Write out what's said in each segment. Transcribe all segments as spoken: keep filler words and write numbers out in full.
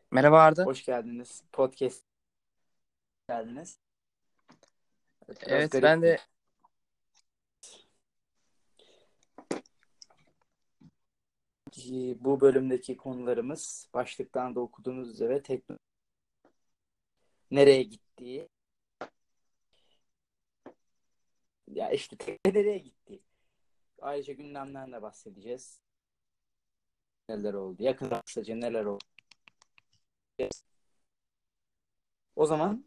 Merhaba Arda. Hoş geldiniz. Podcast geldiniz. Evet, biraz Evet ben de garip. Bu bölümdeki konularımız başlıktan da okuduğunuz üzere teknoloji nereye gittiği, ya işte teknoloji nereye gittiği. Ayrıca gündemden de bahsedeceğiz. Neler oldu? Yakın kısaca neler oldu? O zaman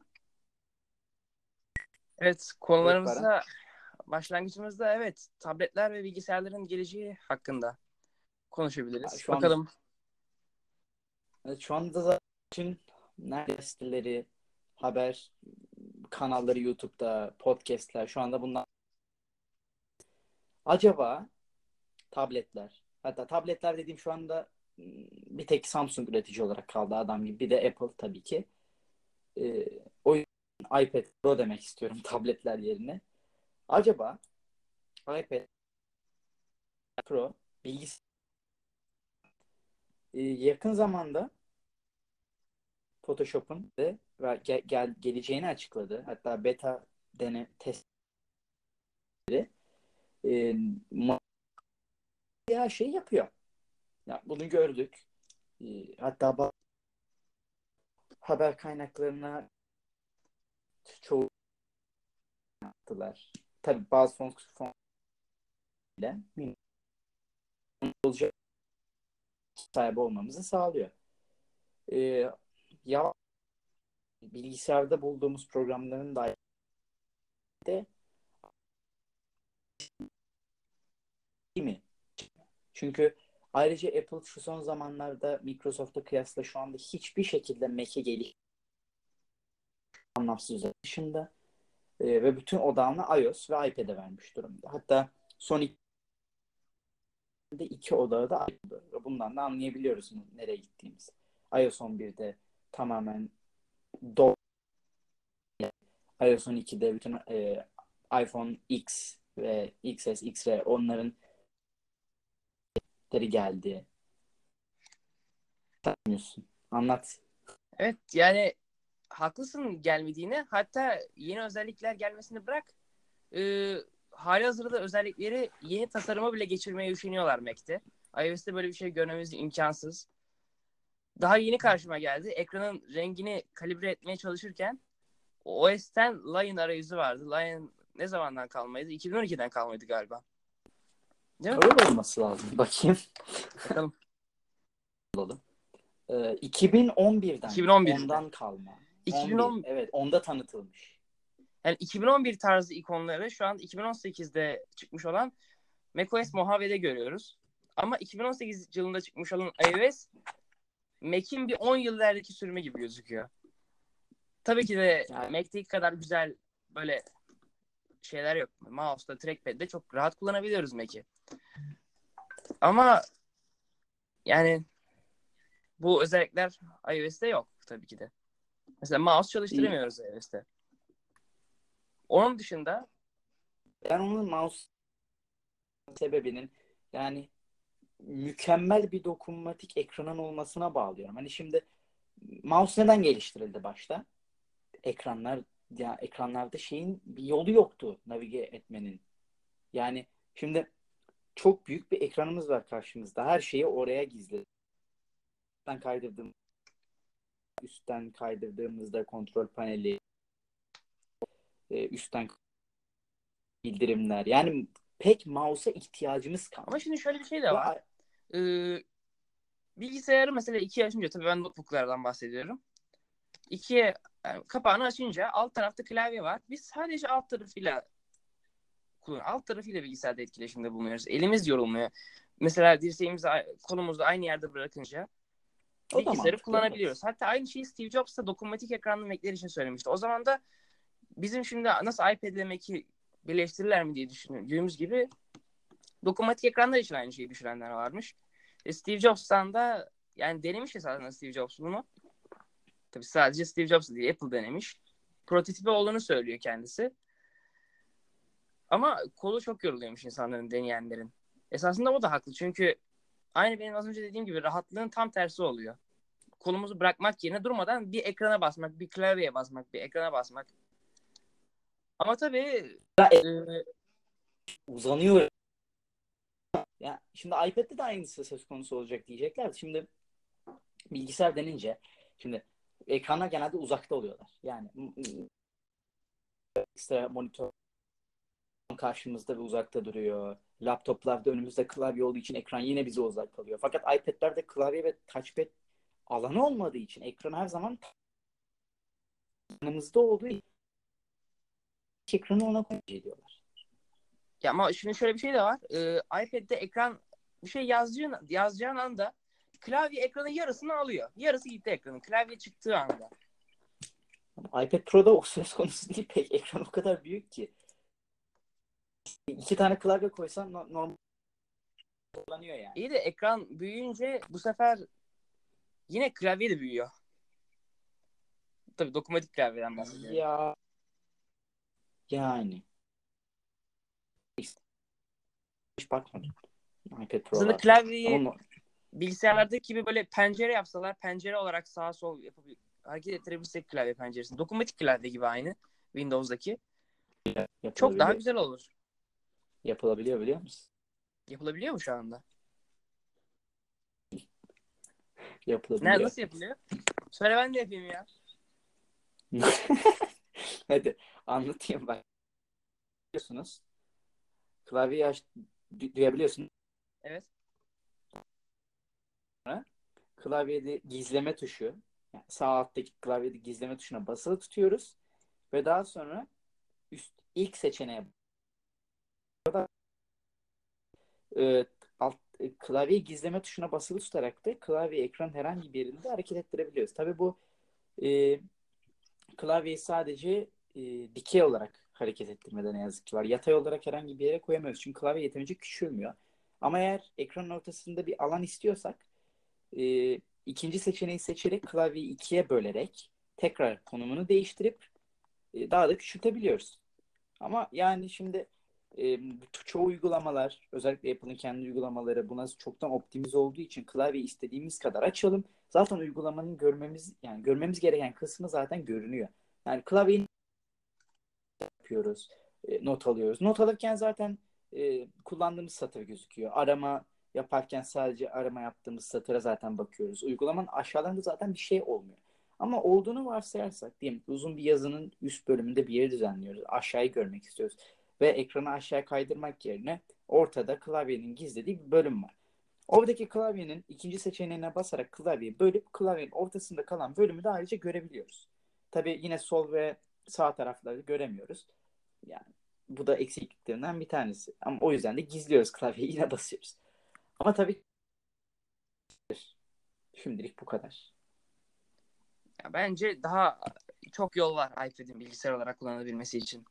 evet evet Baran. konularımızda başlangıcımızda evet tabletler ve bilgisayarların geleceği hakkında konuşabiliriz. Şu an Bakalım. evet, şu anda da bütün nerede siteleri, haber kanalları YouTube'da, podcast'ler şu anda bunlar. Acaba tabletler. Hatta tabletler dediğim şu anda bir tek Samsung üretici olarak kaldı adam gibi. Bir de Apple tabii ki. Ee, o yüzden iPad Pro demek istiyorum tabletler yerine. Acaba iPad Pro bilgisayar e, yakın zamanda Photoshop'un de gel, gel, geleceğini açıkladı. Hatta beta dene testleri e, ya şey yapıyor. Ya bunu gördük. E, hatta haber kaynaklarına çoğu yaptılar. Tabii bazı fon, fon ile olacak sahibi olmamızı sağlıyor. Ee, ya bilgisayarda bulduğumuz programların da de değil mi? Çünkü ayrıca Apple şu son zamanlarda Microsoft'a kıyasla şu anda hiçbir şekilde Mac'e geliş anlamsız dışında e, ve bütün odağını iOS ve iPad'e vermiş durumda. Hatta son iki, iki odağı da iPad'e. Bundan da anlayabiliyoruz nereye gittiğimizi. iOS on birde tamamen do iOS on ikide bütün e, iPhone X ve X S, X R onların geldi. Sanmıyorsun. Anlat. Evet yani haklısın gelmediğine, hatta yeni özellikler gelmesini bırak. E, Halihazırda özellikleri yeni tasarıma bile geçirmeye üşeniyorlar Mac'te. iOS'te böyle bir şey görmemiz imkansız. Daha yeni karşıma geldi. Ekranın rengini kalibre etmeye çalışırken O S'ten Lion arayüzü vardı. Lion ne zamandan kalmaydı? iki bin on ikiden kalmaydı galiba. Değil mi? Öyle olması lazım. Bakayım. Bakalım. Ee, iki bin on birden iki bin on bir işte. ondan kalma. on bir. iki bin on Evet, onda tanıtılmış. yani iki bin on bir tarzı ikonları şu an iki bin on sekizde çıkmış olan macOS Mojave'de görüyoruz. Ama iki bin on sekiz yılında çıkmış olan iOS Mac'in bir on yıl ilerideki sürümü gibi gözüküyor. Tabii ki de Yani Mac'teki kadar güzel böyle şeyler yok. Mouse'da, trackpad'de çok rahat kullanabiliyoruz Mac'i. Ama yani bu özellikler iOS'te yok tabii ki de. Mesela mouse çalıştıramıyoruz iOS'te. Onun dışında ben onun mouse sebebinin yani mükemmel bir dokunmatik ekranın olmasına bağlıyorum. Hani şimdi mouse neden geliştirildi başta? Ekranlar ya ekranlarda şeyin bir yolu yoktu navige etmenin. Yani şimdi çok büyük bir ekranımız var karşımızda. Her şeyi oraya gizli. Üstten kaydırdığım, üstten kaydırdığımızda kontrol paneli, e, üstten bildirimler. Yani pek mouse'a ihtiyacımız ama kalmadı. şimdi şöyle bir şey de Ve var. Ee, Bilgisayarı mesela ikiye açınca, tabii ben notebooklardan bahsediyorum. İkiye yani kapağını açınca alt tarafta klavye var. Biz sadece alt tarafıyla kullan alt tarafıyla bilgisayarda etkileşimde bulunuyoruz. Elimiz yorulmuyor. Mesela dirseğimizi kolumuzu aynı yerde bırakınca o da bilgisayarı mantıklı, evet. kullanabiliyoruz. Hatta aynı şeyi Steve Jobs da dokunmatik ekranlı Mac'ler için söylemişti. O zaman da bizim şimdi nasıl iPad ile Mac'i birleştirirler mi diye düşündüğümüz gibi dokunmatik ekranlar için aynı şeyi düşünenler varmış. E, Steve Jobs'tan da yani denemiş esasında Steve Jobs bunu. Tabii sadece Steve Jobs değil, Apple denemiş. Prototipi olduğunu söylüyor kendisi. Ama kolu çok yoruluyormuş insanların, deneyenlerin. Esasında o da haklı. Çünkü aynı benim az önce dediğim gibi rahatlığın tam tersi oluyor. kolumuzu bırakmak yerine durmadan bir ekrana basmak, bir klavyeye basmak, bir ekrana basmak. Ama tabii e, uzanıyor. Ya şimdi iPad'de de aynısı söz konusu olacak diyecekler. Şimdi bilgisayar denince şimdi ekranlar genelde uzakta oluyorlar. Yani ekstra monitör karşımızda ve uzakta duruyor. Laptoplarda önümüzde klavye olduğu için ekran yine bize uzak kalıyor. Fakat iPad'lerde klavye ve touchpad alanı olmadığı için ekran her zaman yanımızda olduğu için ekranı ona tercih ediyorlar. ya ama şimdi şöyle bir şey de var. E, iPad'de ekran bir şey yazacağın, yazacağın anda klavye ekranın yarısını alıyor. Yarısı gitti ekranın. Klavye çıktığı anda. iPad Pro'da o söz konusu değil pek. Ekran o kadar büyük ki. İki tane klavye koysan normal kullanıyor yani. İyi de ekran büyüyünce bu sefer yine klavye de büyüyor. Tabii dokunmatik klavyeden bahsediyorum. Ya yani. Hiç bakmadım iPad Aslında Pro'larda. klavyeyi Ama bilgisayarlardaki gibi böyle pencere yapsalar, pencere olarak sağa sol yapıp hareket ettirebilsek klavye penceresini. Dokunmatik klavye gibi aynı Windows'daki. Çok daha yapılabiliyor. güzel olur. Yapılabiliyor biliyor musun? Yapılabiliyor mu şu anda? Ne, Yapılabiliyor. nasıl yapılıyor? Söyle ben de yapayım ya. Hadi anlatayım bak. Biliyorsunuz. Klavyeyi aç, du- duyabiliyorsun. Evet. Klavyede gizleme tuşu. Yani sağ alttaki klavyede gizleme tuşuna basılı tutuyoruz. Ve daha sonra üst ilk seçeneğe e, alt, e, klavyeyi gizleme tuşuna basılı tutarak da klavye ekran herhangi bir yerinde hareket ettirebiliyoruz. Tabii bu e, klavyeyi sadece e, dikey olarak hareket ettirmede ne yazık ki var. Yatay olarak herhangi bir yere koyamıyoruz. Çünkü klavye yeterince küçülmüyor. Ama eğer ekranın ortasında bir alan istiyorsak e, ikinci seçeneği seçerek klavyeyi ikiye bölerek tekrar konumunu değiştirip e, daha da küçültebiliyoruz. Ama yani şimdi e, çoğu uygulamalar, özellikle Apple'ın kendi uygulamaları buna çoktan optimize olduğu için klavyeyi istediğimiz kadar açalım. Zaten uygulamanın görmemiz yani görmemiz gereken kısmı zaten görünüyor. Yani klavyeyi yapıyoruz, e, not alıyoruz. Not alırken zaten e, kullandığımız satır gözüküyor. Arama yaparken sadece arama yaptığımız satıra zaten bakıyoruz. Uygulamanın aşağılarında zaten bir şey olmuyor. Ama olduğunu varsayarsak, diyelim ki uzun bir yazının üst bölümünde bir yeri düzenliyoruz. Aşağıyı görmek istiyoruz. Ve ekranı aşağıya kaydırmak yerine ortada klavyenin gizlediği bir bölüm var. Oradaki klavyenin ikinci seçeneğine basarak klavyeyi bölüp klavyenin ortasında kalan bölümü de ayrıca görebiliyoruz. Tabii yine sol ve sağ tarafları göremiyoruz. Yani bu da eksikliklerinden bir tanesi. Ama o yüzden de gizliyoruz klavyeyi, yine basıyoruz. Ama tabii şimdilik bu kadar. Ya bence daha çok yol var iPad'in bilgisayar olarak kullanılabilmesi için.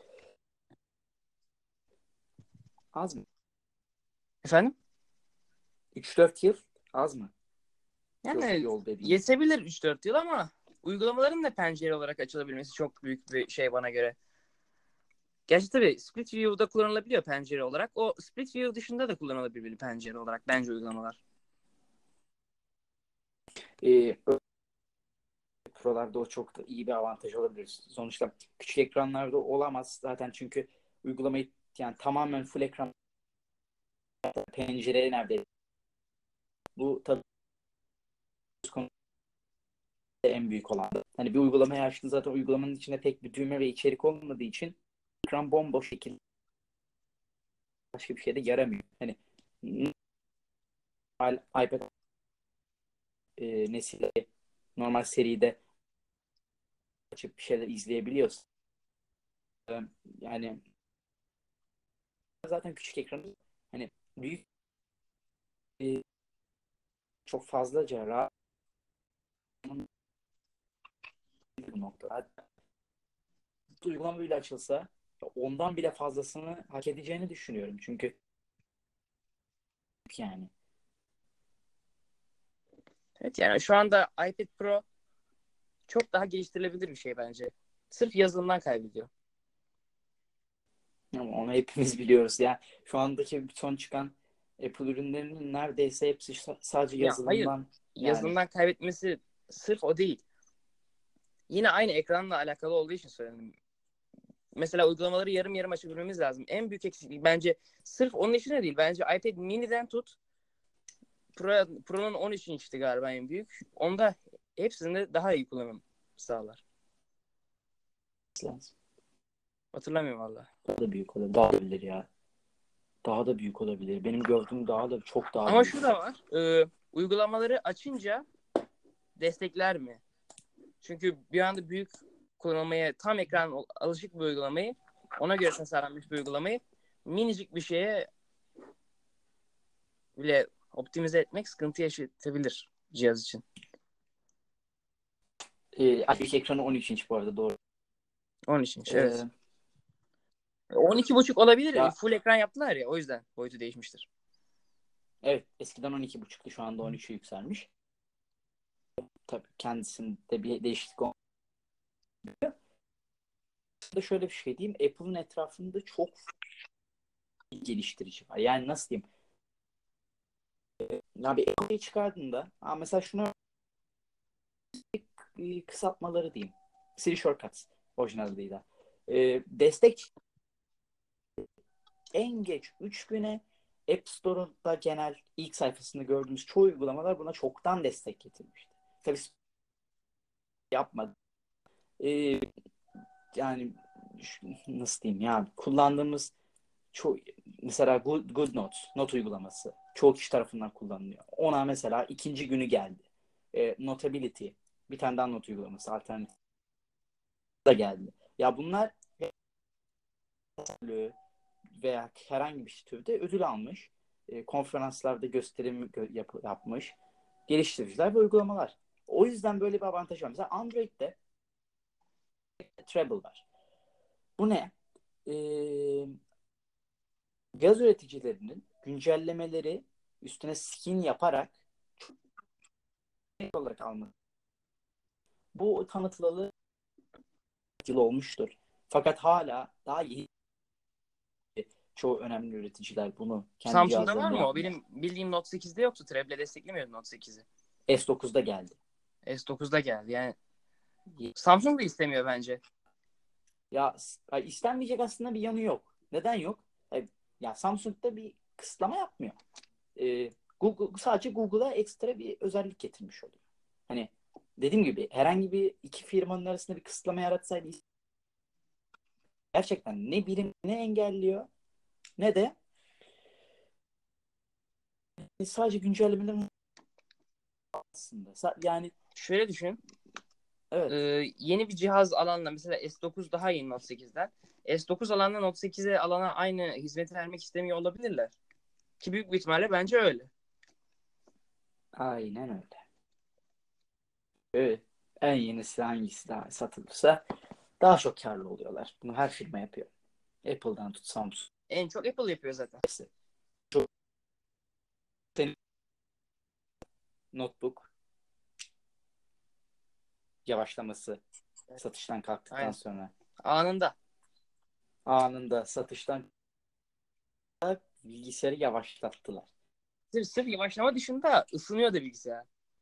Az mı? Efendim? üç dört yıl az mı? Çok Yani yol dediğin. yetebilir üç dört yıl ama uygulamaların da pencere olarak açılabilmesi çok büyük bir şey bana göre. Gerçi tabii split view'da kullanılabiliyor pencere olarak. O split view dışında da kullanılabilir pencere olarak bence uygulamalar. Ee, Pro'larda o çok da iyi bir avantaj olabilir. Sonuçta küçük ekranlarda olamaz zaten, çünkü uygulamayı yani tamamen full ekran pencereye neredeyse. Bu tabii en büyük olan. Hani bir uygulamayı açtığın zaten uygulamanın içinde tek bir düğme ve içerik olmadığı için ekran bomboş şekilde başka bir şeyde yaramıyor. Hani normal iPad e, nesili normal seride açıp bir şeyler izleyebiliyorsun. E, yani zaten küçük ekran, hani büyük e, çok fazlaca rahat bir nokta. Hatta uygulama bile açılsa ondan bile fazlasını hak edeceğini düşünüyorum. Çünkü yani Evet yani şu anda iPad Pro çok daha geliştirilebilir bir şey bence. Sırf yazılımdan kaybediyor. ama onu hepimiz biliyoruz. Yani şu andaki son çıkan Apple ürünlerinin neredeyse hepsi sadece Ya hayır. yazılımdan yazılımdan kaybetmesi sırf o değil. Yine aynı ekranla alakalı olduğu için söyledim. Mesela uygulamaları yarım yarım açabilmemiz lazım. En büyük eksiklik bence sırf onun için de değil. Bence iPad mini'den tut Pro, Pro'nun on üç inçti galiba en büyük. Onda hepsinde daha iyi kullanım sağlar. Lazım. Hatırlamıyorum valla. Daha da büyük olabilir. Daha da olabilir ya. Daha da büyük olabilir. Benim gördüğüm daha da çok daha Ama büyük. şu da var. E, uygulamaları açınca destekler mi? Çünkü bir anda büyük kullanmaya tam ekran alışık bir uygulamayı ona göre tasarlanmış bir uygulamayı minicik bir şeye bile optimize etmek sıkıntı yaşatabilir cihaz için. Ee, ilk ekranı on üç inç bu arada, doğru. on üç inç Ee, evet. on iki buçuk olabilir. Ya, full ekran yaptılar ya, o yüzden boyutu değişmiştir. evet, eskiden on iki buçuktu, şu anda on üçe yükselmiş. Tabii kendisinde bir değişiklik olmuyor. Da şöyle bir şey diyeyim. Apple'ın etrafında çok geliştirici var. Yani nasıl diyeyim? Ya bir Apple'yi çıkardığında, ha mesela şunu kısaltmaları diyeyim. Siri Shortcuts orijinal adıyla. Ee, destek en geç üç güne App Store'da genel ilk sayfasında gördüğümüz çoğu uygulamalar buna çoktan destek getirmişti. Tabii yapmadı. Ee, yani nasıl diyeyim ya, kullandığımız çoğu, mesela Good, Good Notes not uygulaması çoğu kişi tarafından kullanılıyor. Ona mesela ikinci günü geldi. E, Notability bir tane daha not uygulaması alternatif da geldi. Ya bunlar veya herhangi bir türde ödül almış. E, konferanslarda gösterim gö- yap- yapmış. Geliştiriciler ve uygulamalar. O yüzden böyle bir avantaj var. Mesela Android'de Treble var. Bu ne? Ee, Cihaz üreticilerinin güncellemeleri üstüne skin yaparak çok olarak almak. Bu tanıtılalı yıl olmuştur. Fakat hala daha yeni çoğu önemli üreticiler bunu kendi Samsung'da var cihazlarında mı o? yapmıyor. Benim bildiğim Note sekizde yoktu. Treble desteklemiyordu Note sekizi. S dokuzda geldi. S dokuzda geldi. Yani Samsung da istemiyor bence. Ya istenmeyecek aslında bir yanı yok. Neden yok? Ya Samsung'da bir kısıtlama yapmıyor. Ee, Google sadece Google'a ekstra bir özellik getirmiş oluyor. Hani dediğim gibi herhangi bir iki firmanın arasında bir kısıtlama yaratsaydı gerçekten ne birim ne engelliyor ne de sadece güncellemelerin aslında. Yani Şöyle düşün. evet. Ee, yeni bir cihaz alanla mesela S dokuz daha iyi Note sekizden. S dokuz alanla Note sekize alana aynı hizmeti vermek istemiyor olabilirler. Ki büyük bir ihtimalle bence öyle. Aynen öyle. Evet. En yenisi hangisi daha satılırsa daha çok karlı oluyorlar. Bunu her firma yapıyor. Apple'dan tut Samsung. En çok Apple yapıyor zaten. Hepsi. Çok senin notebook yavaşlaması satıştan kalktıktan Aynen. sonra Anında. anında satıştan bilgisayarı yavaşlattılar. Sırf, sırf yavaşlama dışında ısınıyor da bilgisayar.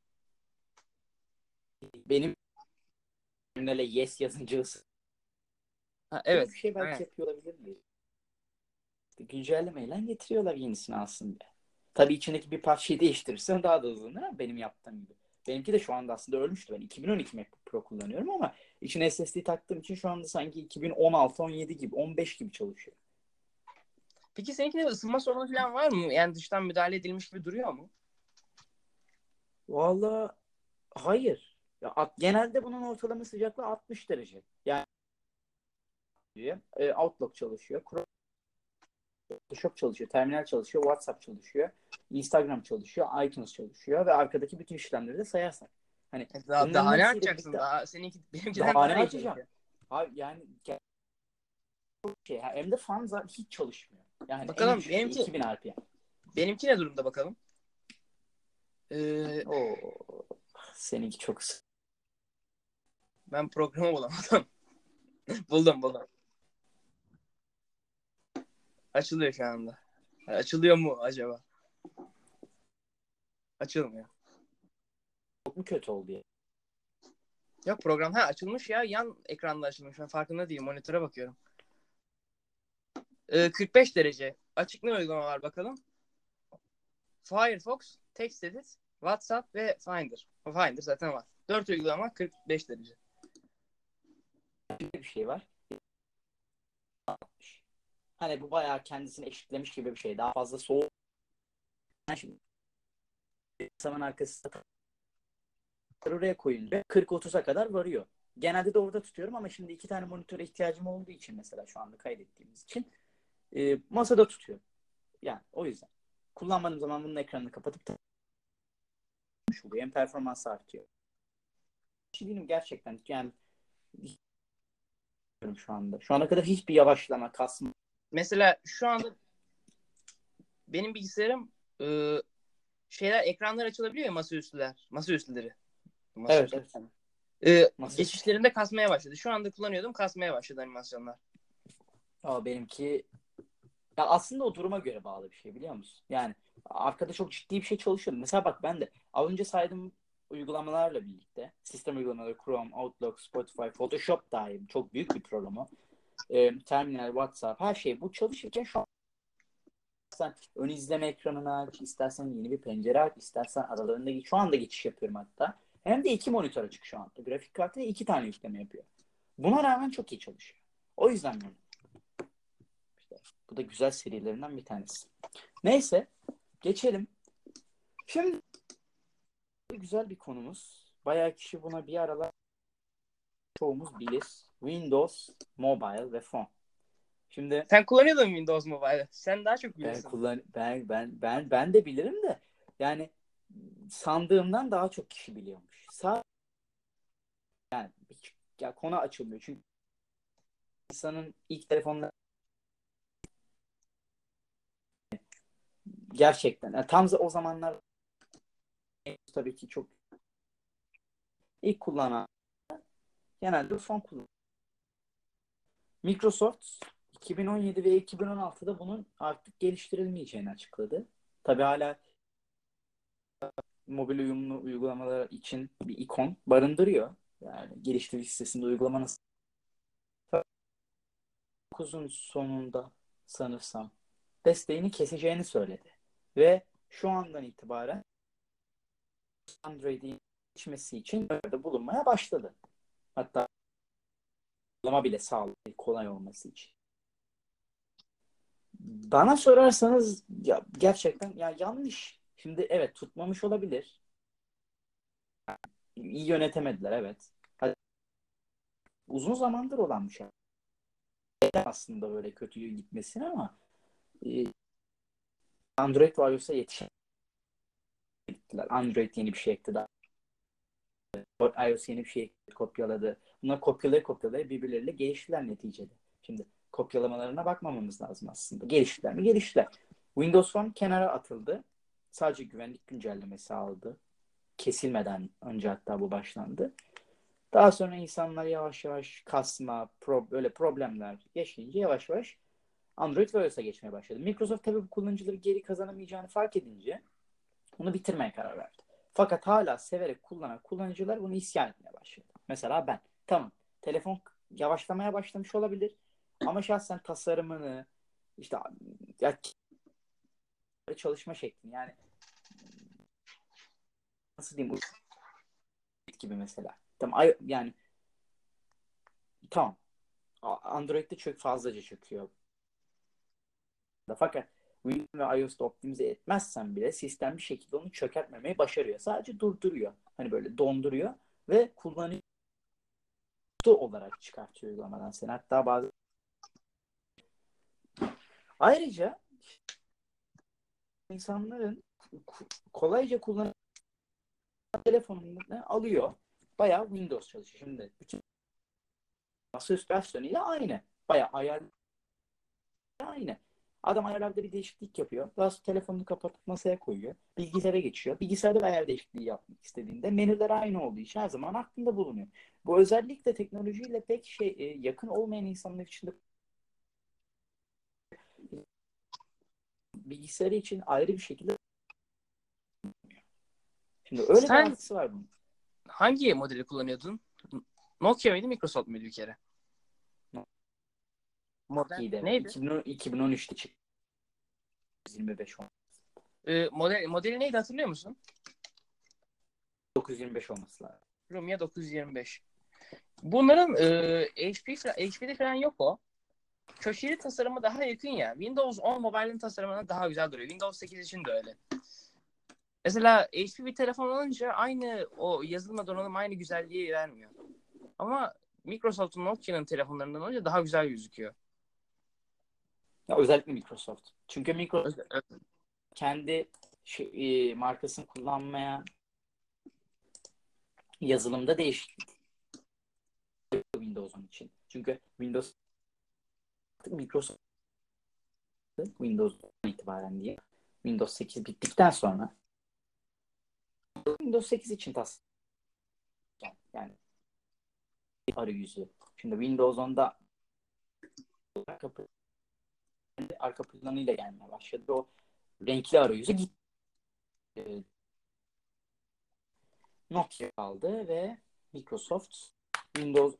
Benim terminale yes yazınca ısınıyor. Ha, Böyle evet. bir şey belki Aynen. yapıyor olabilir mi? Güncellemeyle getiriyorlar yenisini aslında. Tabii içindeki bir parçayı değiştirirsen daha da hızlanır ama benim yaptığım gibi. Benimki de şu anda aslında ölmüştü. Ben iki bin on iki MacBook Pro kullanıyorum ama içine S S D taktığım için şu anda sanki iki bin on altı on yedi gibi, on beş gibi çalışıyor. Peki seninkinde ısınma sorunu falan var mı? Yani dıştan müdahale edilmiş gibi duruyor mu? Vallahi hayır. Ya, at, genelde bunun ortalama sıcaklığı altmış derece. Yani e, Outlook çalışıyor, Chrome Photoshop çalışıyor, Terminal çalışıyor, WhatsApp çalışıyor, Instagram çalışıyor, iTunes çalışıyor ve arkadaki bütün işlemleri de sayarsak. Hani E, Daha, bunların daha ne hepsiyle açacaksın? birlikte Daha seninki benimkiden daha daha ne iyi açacağım? çalışıyor. Abi yani çok şey. Hem de fan zaten hiç çalışmıyor. Yani en Bakalım düşük şey benimki iki bin R P M. benimki ne durumda bakalım? Ee, Oo, seninki çok sık. ben programı bulamadım. buldum buldum. Açılıyor şu anda. Açılıyor mu acaba? Açılmıyor. Çok mu kötü oldu ya? Yok, program ha açılmış ya. Yan ekranda açılmış. Ben farkında değilim. Monitöre bakıyorum. Ee, kırk beş derece. Açık ne uygulama var bakalım? Firefox, TextEdit, WhatsApp ve Finder. Finder zaten var. dört uygulama kırk beş derece. Bir şey var. Hani bu bayağı kendisini eşitlemiş gibi bir şey. Daha fazla soğuk. Yani şimdi zaman arkasında oraya koyunca kırk otuza kadar varıyor. Genelde de orada tutuyorum ama şimdi iki tane monitöre ihtiyacım olduğu için mesela şu anda kaydettiğimiz için e, masada tutuyorum. Yani o yüzden. Kullanmadığım zaman bunun ekranını kapatıp takmış oluyor. Hem performansı artıyor. Şey değilim gerçekten. Yani şu anda. Şu ana kadar hiçbir yavaşlama, kasma. Mesela şu anda benim bilgisayarım e, şeyler ekranlar açılabiliyor ya, masaüstüler. Masaüstüleri. Evet, Masaüstü. evet. E, Masa. geçişlerinde kasmaya başladı. Şu anda kullanıyordum, kasmaya başladı animasyonlar. Aa, benimki ya aslında o duruma göre bağlı bir şey biliyor musun? Yani arkada çok ciddi bir şey çalışıyordum. Mesela bak ben de az önce saydığım uygulamalarla birlikte sistem uygulamaları Chrome, Outlook, Spotify, Photoshop dahil çok büyük bir programı. E, Terminal, WhatsApp her şey bu çalışırken şu an sen ön izleme ekranını aç, istersen yeni bir pencere aç, istersen aralarında şu anda geçiş yapıyorum hatta. Hem de iki monitör açık şu anda. Grafik kartı iki tane yükleme yapıyor. Buna rağmen çok iyi çalışıyor. O yüzden ben işte, bu da güzel serilerinden bir tanesi. Neyse geçelim. Şimdi güzel bir konumuz. Bayağı kişi buna bir aralar çoğumuz bilir. Windows, Mobile ve Phone. Şimdi Sen kullanıyordun Windows Mobile. Sen daha çok ben bilirsin. kullan ben ben ben ben de bilirim de yani sandığımdan daha çok kişi biliyormuş. Sağ yani ya konu açılmıyor çünkü insanın ilk telefonla gerçekten yani tam o zamanlar tabii ki çok ilk kullanan genelde phone kullanıyor. Microsoft iki bin on yedi ve iki bin on altıda bunun artık geliştirilmeyeceğini açıkladı. Tabii hala mobil uyumlu uygulamalar için bir ikon barındırıyor. Yani geliştirici sitesinde uygulama nasıl dokuzun sonunda sanırsam desteğini keseceğini söyledi. Ve şu andan itibaren Android'in geçmesi için öneride bulunmaya başladı. Hatta uygulama bile sağladı kolay olması için. Bana sorarsanız ya, gerçekten ya yanlış. Şimdi evet tutmamış olabilir. İyi yönetemediler evet. Hadi, uzun zamandır olan bir şey. Aslında böyle kötü gitmesine ama e, Android ve iOS'a yetişemediler. Android yeni bir şey ekledi. iOS yeni bir şey kopyaladı. Bunlar kopyalaya kopyalaya birbirleriyle geliştiler neticede. Şimdi kopyalamalarına bakmamamız lazım aslında. Geliştiler mi? Geliştiler. Windows Phone kenara atıldı. Sadece güvenlik güncellemesi aldı. Kesilmeden önce hatta bu başlandı. Daha sonra insanlar yavaş yavaş kasma, pro, böyle problemler yaşayınca yavaş yavaş Android ve iOS'a geçmeye başladı. Microsoft tabii bu kullanıcıları geri kazanamayacağını fark edince bunu bitirmeye karar verdi. Fakat hala severek kullanan kullanıcılar bunu isyan etmeye başladı. Mesela ben. Tamam. Telefon yavaşlamaya başlamış olabilir. Ama şahsen tasarımını işte ya, çalışma şeklini yani nasıl diyeyim gibi mesela. Tamam yani tamam. Android'de çok fazlaca çöküyor. Fakat Windows ve iOS'ta optimize etmezsen bile sistem bir şekilde onu çökertmemeyi başarıyor. Sadece durduruyor. Hani böyle donduruyor ve kullanıcı olarak çıkartıyor uygulamadan seni. Hatta bazı ayrıca insanların kolayca kullanan telefonunu alıyor. Bayağı Windows çalışıyor. Şimdi bütün masaüstü versiyonuyla aynı. Bayağı ayar aynı. Adam ayarlarda bir değişiklik yapıyor. Daha sonra telefonunu kapatıp masaya koyuyor. Bilgisayara geçiyor. Bilgisayarda bir ayar değişikliği yapmak istediğinde menüler aynı olduğu için her zaman aklında bulunuyor. Bu özellikle teknolojiyle pek şey e, yakın olmayan insanlar için de bilgisayarı için ayrı bir şekilde şimdi öyle bir Sen artısı var bunun. Hangi modeli kullanıyordun? Nokia mıydı, Microsoft muydu bir kere? Model İyi de neydi? iki bin on, iki bin on üçte çıktı. yirmi beş on. Ee, model, modeli neydi hatırlıyor musun? dokuz yüz yirmi beş olması lazım. Lumia dokuz yüz yirmi beş. Bunların e, H P falan- H P'de falan yok o. Köşeli tasarımı daha yakın ya. Windows on Mobile'ın tasarımına daha güzel duruyor. Windows sekiz için de öyle. Mesela H P bir telefon alınca aynı o yazılma donanım aynı güzelliği vermiyor. Ama Microsoft'un Nokia'nın telefonlarından önce daha güzel gözüküyor. Ya özellikle Microsoft. Çünkü Microsoft Özel- özel- kendi şey, e, markasını kullanmaya yazılımda değişiklik Windows'un için. Çünkü Windows Microsoft Windows'dan itibaren diye Windows sekiz bittikten sonra Windows sekiz için tasarlandı. Yani arayüzü. Şimdi Windows onda arka, arka planıyla gelmeye başladı. O renkli arayüzü gitti. Nokia aldı ve Microsoft Windows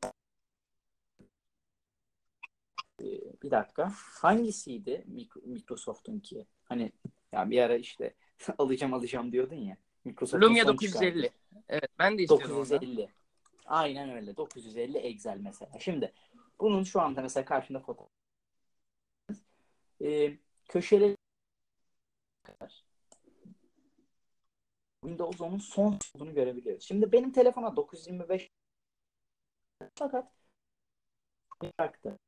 bir dakika. Hangisiydi Microsoft'unki? Hani ya bir ara işte alacağım alacağım diyordun ya. Microsoft'un Lumia son çıkardı. dokuz yüz elli. Evet, ben de istiyordum ondan. dokuz yüz elli. Aynen öyle. dokuz yüz elli Excel mesela. Şimdi bunun şu anda mesela karşında fotoğraf. Ee, köşeleri kadar Windows onun son olduğunu görebiliyoruz. Şimdi benim telefona dokuz yüz yirmi beş fakat bıraktı.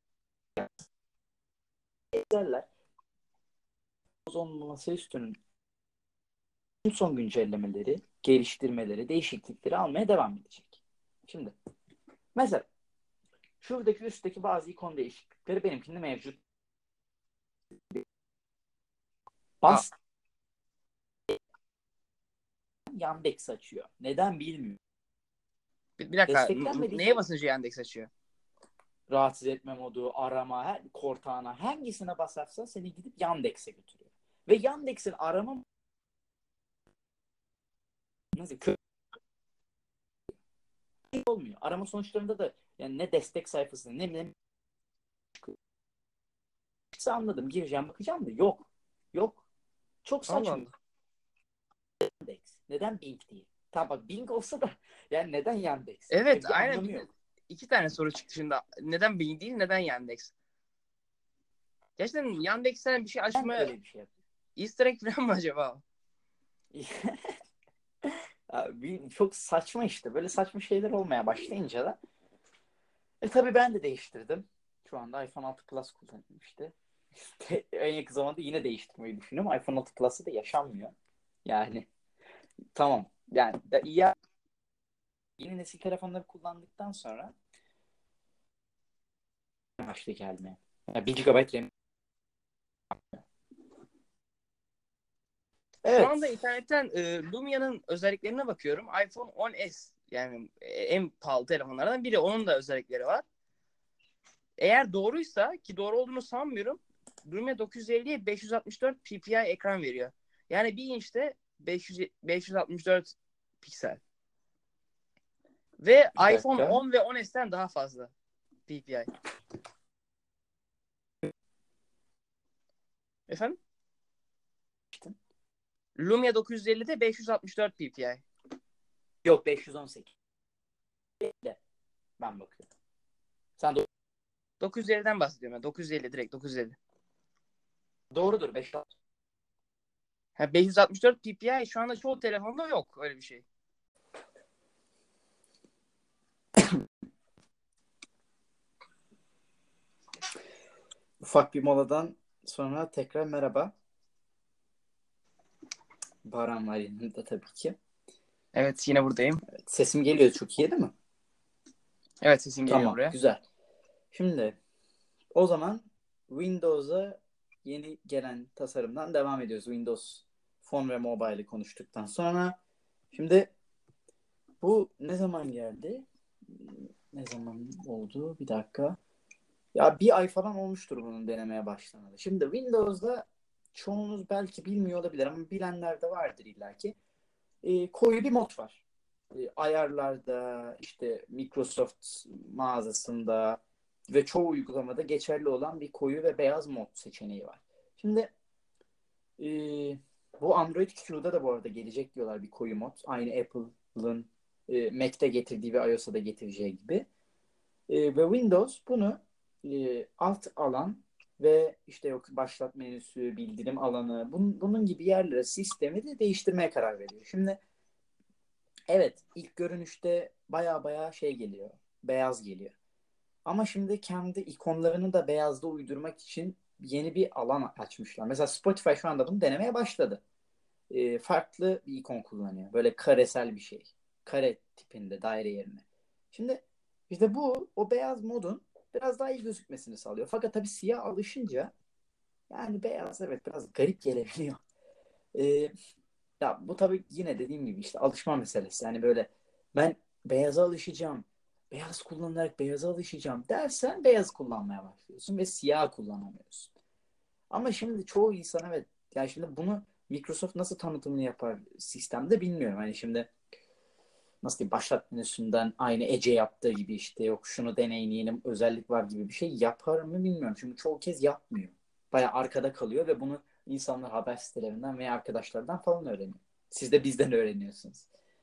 Excel'ler Windows on masaüstünün son güncellemeleri, geliştirmeleri, değişiklikleri almaya devam edecek. Şimdi mesela şuradaki üstteki bazı ikon değişiklikleri benimkinde mevcut. Aa, Bas Yandex açıyor. Neden bilmiyorum. bir, bir dakika. N- Neye Desteklenmediyse basınca Yandex açıyor? rahatsız etme modu, arama, her, Cortana hangisine basarsan seni gidip Yandex'e götürüyor. Ve Yandex'in arama nasıl kötü olmuyor. Arama sonuçlarında da yani ne destek sayfasında ne ne hiç anladım. Gireceğim bakacağım da yok. Yok. Çok Allah saçma Allah. Yandex. Neden Bing değil? Tamam bak Bing olsa da yani neden Yandex? Evet, E, bir aynen. anlamı Bir de yok. iki tane soru çıktı şimdi. Neden Bing değil, neden Yandex? Gerçekten Yandex'ten bir şey Ben açma öyle bir şey yapıyorum. Easter egg falan mı acaba? Abi, çok saçma işte. Böyle saçma şeyler olmaya başlayınca da e tabii ben de değiştirdim. Şu anda iPhone altı Plus kullanıyorum işte. İşte en yakın zamanda yine değiştirmeyi düşünüyorum. iPhone altı Plus'ı da yaşanmıyor. Yani tamam. Yani da iyi yeni nesil telefonları kullandıktan sonra başta gelmeye. Yani bir gigabayt RAM. Şu anda Evet. internetten e, Lumia'nın özelliklerine bakıyorum. iPhone on S yani e, en pahalı telefonlardan biri. Onun da özellikleri var. Eğer doğruysa, ki doğru olduğunu sanmıyorum, Lumia dokuz yüz elliye beş yüz altmış dört ppi ekran veriyor. Yani bir inçte beş yüz, beş yüz altmış dört piksel. Ve Bir iPhone dakika. on ve on S'ten daha fazla ppi. Efendim? Lumia dokuz yüz ellide beş yüz altmış dört ppi. Yok beş yüz on sekiz. Ben bakıyorum. Sen do- dokuz yüz elliden bahsediyorum ben. dokuz yüz elli direkt dokuz yüz elli. doğrudur. beş Ha, beş yüz altmış dört ppi şu anda çoğu telefonda yok öyle bir şey. Ufak bir moladan sonra tekrar merhaba. Baran var yanında tabii ki. Evet, yine buradayım. Evet, sesim geliyor çok iyi değil mi? Evet, sesin geliyor Tamam, buraya. güzel. Şimdi o zaman Windows'a yeni gelen tasarımdan devam ediyoruz. Windows Phone ve Mobile'i konuştuktan sonra. Şimdi bu ne zaman geldi? Ne zaman oldu? Bir dakika. Ya bir ay falan olmuştur bunun denemeye başlanalı. Şimdi Windows'da çoğunuz belki bilmiyor olabilir ama bilenler de vardır illaki. E, koyu bir mod var. e, ayarlarda, işte Microsoft mağazasında ve çoğu uygulamada geçerli olan bir koyu ve beyaz mod seçeneği var. Şimdi e, bu Android Q'da da bu arada gelecek diyorlar bir koyu mod. Aynı Apple'ın e, Mac'te getirdiği ve iOS'a da getireceği gibi. E, ve Windows bunu e, alt alan ve işte yok başlat menüsü, bildirim alanı, bunun, bunun gibi yerlere sistemi de değiştirmeye karar veriyor. Şimdi evet, ilk görünüşte baya baya şey geliyor. Beyaz geliyor. Ama şimdi kendi ikonlarını da beyazda uydurmak için yeni bir alan açmışlar. Mesela Spotify şu anda bunu denemeye başladı. Ee, farklı bir ikon kullanıyor. Böyle karesel bir şey. Kare tipinde daire yerine. Şimdi işte bu o beyaz modun biraz daha iyi gözükmesini sağlıyor. Fakat tabii siyah alışınca yani beyaz evet biraz garip gelebiliyor. Ee, Ya bu tabii yine dediğim gibi işte alışma meselesi. Yani böyle ben beyaza alışacağım. Beyaz kullanarak beyaza alışacağım dersen beyaz kullanmaya başlıyorsun ve siyah kullanamıyorsun. Ama şimdi çoğu insan evet yani şimdi bunu Microsoft nasıl tanıtımını yapar sistemde bilmiyorum. Hani şimdi nasıl diyeyim başlat menüsünden aynı Ece yaptığı gibi işte yok şunu deneyin yeni özellik var gibi bir şey yapar mı bilmiyorum. Çünkü çoğu kez yapmıyor. Baya arkada kalıyor ve bunu insanlar haber sitelerinden veya arkadaşlardan falan öğreniyor. Siz de bizden öğreniyorsunuz.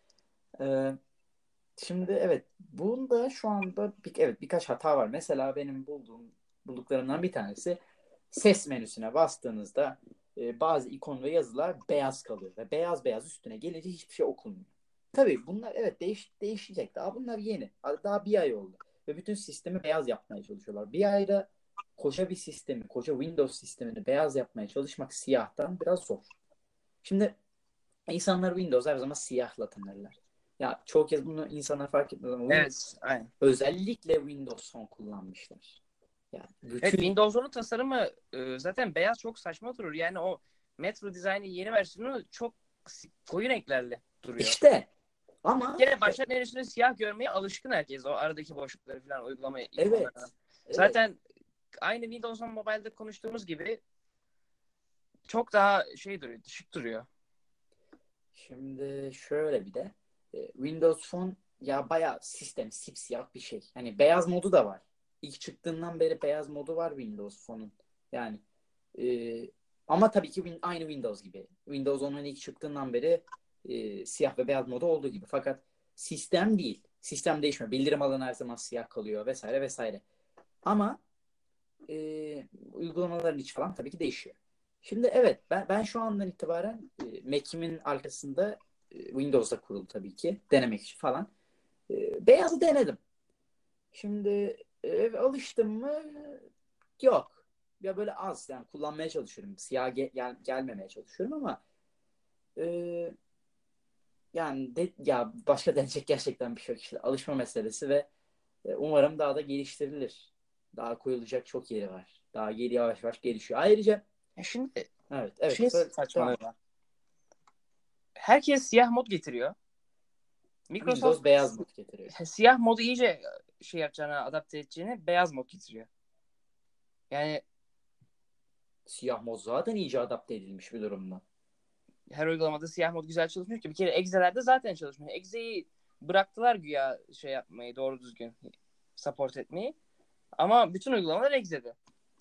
Ee, Şimdi evet bunda şu anda bir, evet birkaç hata var. Mesela benim bulduğum bulduklarımdan bir tanesi ses menüsüne bastığınızda e, bazı ikon ve yazılar beyaz kalıyor ve beyaz beyaz üstüne gelince hiçbir şey okunmuyor. Tabii bunlar evet değiş, değişecek. Daha bunlar yeni. Daha bir ay oldu. Ve bütün sistemi beyaz yapmaya çalışıyorlar. Bir ayda koca bir sistemi, koca Windows sistemini beyaz yapmaya çalışmak siyahtan biraz zor. Şimdi insanlar Windows her zaman siyahla tanırlar. Ya çoğu kez bunu insanlar fark etmez ama Win- Evet, aynen. özellikle Windows Phone kullanmışlar. Yani Evet, bütün Windows'un tasarımı e, zaten beyaz çok saçma durur. Yani o Metro Design'in yeni versiyonu çok si- koyu renklerle duruyor. işte ama Gene başlat menüsünü siyah görmeye alışkın herkes. O aradaki boşlukları falan uygulama ikonlarına. evet evet Zaten aynı Windows on Mobile'de konuştuğumuz gibi çok daha şey duruyor, düşük duruyor. şimdi şöyle bir de e, Windows Phone ya bayağı sistem sipsiyah bir şey. Hani beyaz modu da var. İlk çıktığından beri beyaz modu var Windows Phone'un. Yani e, ama tabii ki win- aynı Windows gibi. Windows onun ilk çıktığından beri e, siyah ve beyaz modu olduğu gibi. Fakat sistem değil. Sistem değişmiyor. Bildirim alanı her zaman siyah kalıyor vesaire vesaire. Ama e, uygulamaların içi falan tabii ki değişiyor. Şimdi evet ben, ben şu andan itibaren e, Mac'imin arkasında e, Windows'da kurulu tabii ki denemek için falan. E, beyazı denedim. Şimdi e, alıştım mı? Yok. Ya böyle az yani kullanmaya çalışıyorum. Siyah gel, gel- gelmemeye çalışıyorum ama e, yani de, ya başka denecek gerçekten bir şey yok işte. Alışma meselesi ve e, umarım daha da geliştirilir. Daha koyulacak çok yeri var. Daha geri yavaş yavaş gelişiyor. Ayrıca E şimdi evet evet şey söyle devam saçmalığı et. var. Herkes siyah mod getiriyor. Microsoft Windows beyaz mod getiriyor. siyah modu iyice şey yapacağına, adapte edeceğine beyaz mod getiriyor. Yani Siyah mod zaten iyice adapte edilmiş bir durumda. her uygulamada siyah mod güzel çalışmıyor ki. Bir kere Exe'lerde zaten çalışmıyor. Exe'yi bıraktılar güya şey yapmayı, doğru düzgün support etmeyi. Ama bütün uygulamalar Exe'de.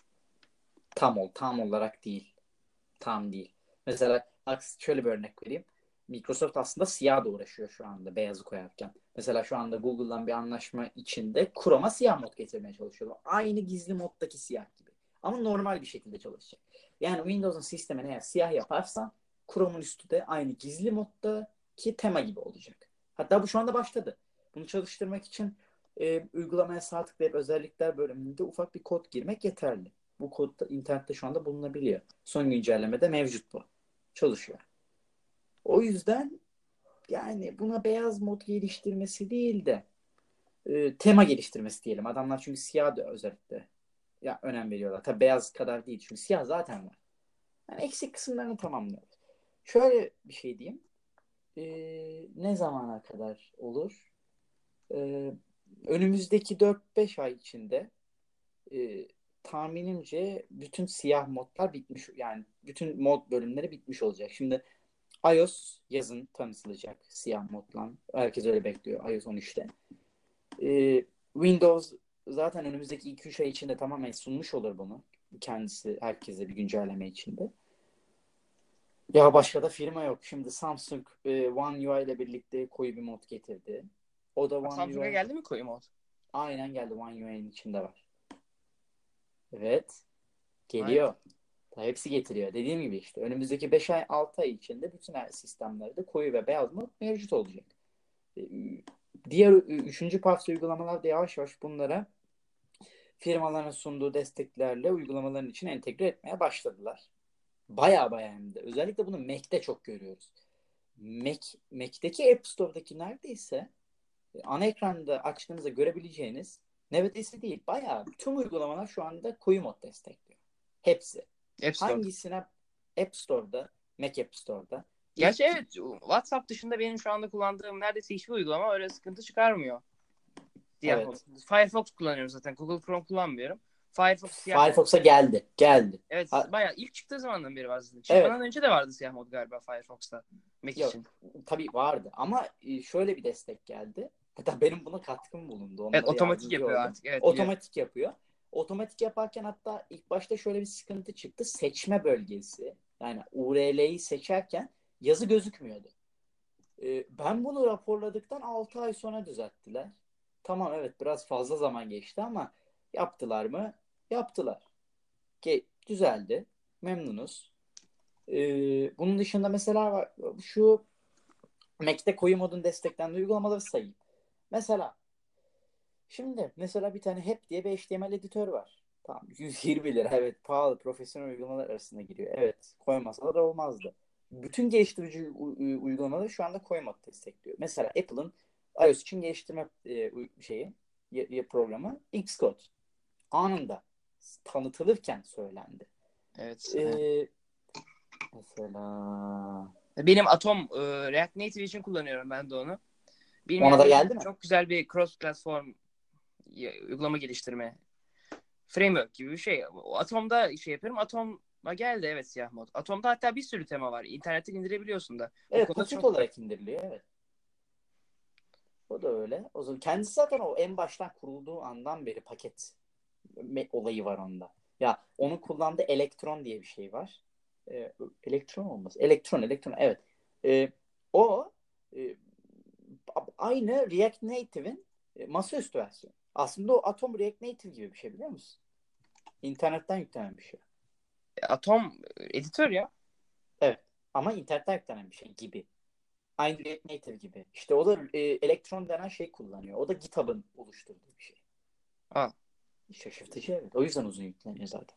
Tam ol, tam olarak değil. Tam değil. Mesela şöyle bir örnek vereyim. Microsoft aslında siyah da uğraşıyor şu anda beyazı koyarken. Mesela şu anda Google'dan bir anlaşma içinde Chrome'a siyah mod getirmeye çalışıyorlar. Aynı gizli moddaki siyah gibi. Ama normal bir şekilde çalışacak. Yani Windows'un sistemini eğer siyah yaparsan Chrome'un üstü de aynı gizli moddaki tema gibi olacak. Hatta bu şu anda başladı. Bunu çalıştırmak için e, uygulamaya sağ tıklayıp özellikler bölümünde ufak bir kod girmek yeterli. Bu kod da internette şu anda bulunabiliyor. Son güncellemede mevcut bu. Çalışıyor. O yüzden yani buna beyaz mod geliştirmesi değil de e, tema geliştirmesi diyelim. Adamlar çünkü siyah da özellikle ya önem veriyorlar. Tabii beyaz kadar değil çünkü siyah zaten var. Yani eksik kısımlarını tamamlıyor. Şöyle bir şey diyeyim. E, Ne zamana kadar olur? E, Önümüzdeki dört beş ay içinde e, tahminimce bütün siyah modlar bitmiş. Yani bütün mod bölümleri bitmiş olacak. Şimdi iOS yazın tanıtılacak siyah modla. Herkes öyle bekliyor iOS on üçte. Ee, Windows zaten önümüzdeki iki üç ay içinde tamamen sunmuş olur bunu. Kendisi herkese bir güncelleme içinde. Ya başka da firma yok. Şimdi Samsung e, One U I ile birlikte koyu bir mod getirdi. O da One Samsung'a U I geldi mi koyu mod? aynen geldi. One U I'nin içinde var. Evet. Aynen. Geliyor. Hepsi getiriyor. Dediğim gibi işte önümüzdeki beş ay altı ay içinde bütün her sistemlerde koyu ve beyaz mod mevcut olacak. E, Diğer üçüncü parça uygulamalar da yavaş yavaş bunlara firmaların sunduğu desteklerle uygulamaların içine entegre etmeye başladılar. Baya baya hem de. Özellikle bunu Mac'te çok görüyoruz. Mac, Mac'teki App Store'daki neredeyse ana ekranda açtığınızda görebileceğiniz neredeyse değil. Bayağı tüm uygulamalar şu anda koyu mod destekliyor. Hepsi. App Store. Hangisine App Store'da, Mac App Store'da ilk... Gerçi evet, WhatsApp dışında benim şu anda kullandığım neredeyse hiçbir uygulama öyle sıkıntı çıkarmıyor. Siyah mod. Evet. Firefox kullanıyorum zaten. Google Chrome kullanmıyorum. Firefox siyah mod. Firefox'a geldi. Geldi. Evet, Ha, bayağı ilk çıktığı zamandan beri vardı. evet. Çıkmadan önce de vardı siyah mod galiba Firefox'ta. Mac Yok, için. tabii vardı ama e, şöyle bir destek geldi. Hatta benim buna katkım bulundu. Evet, Onlara otomatik yardımcı yapıyor oldum. artık. Evet, biliyorum. Otomatik yapıyor. Otomatik yaparken hatta ilk başta şöyle bir sıkıntı çıktı. Seçme bölgesi. Yani U R L'yi seçerken yazı gözükmüyordu. Ee, ben bunu raporladıktan altı ay sonra düzelttiler. Tamam, evet, biraz fazla zaman geçti ama yaptılar mı? Yaptılar. Ge- düzeldi. Memnunuz. Ee, bunun dışında mesela var- şu Mac'te koyu modun desteklendiği uygulamaları sayayım. Mesela şimdi mesela bir tane Hep diye bir H T M L editör var. Tamam, yüz yirmi lira, evet, pahalı, profesyonel uygulamalar arasında giriyor. Evet, koymasalar olmazdı. Bütün geliştirici u- u- uygulamaları şu anda koyu mod destekliyor. Mesela Apple'ın iOS için geliştirme e, u- şeyi ya, ya programı Xcode anında tanıtılırken söylendi. Evet. Evet. Ee, mesela Benim Atom e, React Native için kullanıyorum ben de onu. ona da Bilmeyenler için geldi mi? çok güzel bir cross platform uygulama geliştirme framework gibi bir şey. Atom'da şey yapıyorum. Atom'a geldi evet siyah mod. Atom'da hatta bir sürü tema var. İnternetten indirebiliyorsun da. O Evet, konuda paket çok olarak indiriliyor, evet. O da öyle. O zaman kendisi zaten o en baştan kurulduğu andan beri paket olayı var onda. Ya onun kullandığı Elektron diye bir şey var. Ee, elektron olması. Elektron, elektron, evet. Ee, o e, aynı React Native'in e, masaüstü versiyonu. Aslında o Atom React Native gibi bir şey, biliyor musun? İnternetten yüklenen bir şey. Atom editör ya. Evet. Ama internetten yüklenen bir şey gibi. Aynı React Native gibi. İşte o da e, Elektron denen şey kullanıyor. O da GitHub'ın oluşturduğu bir şey. Aa. Şaşırtıcı, evet. O yüzden uzun yükleniyor zaten.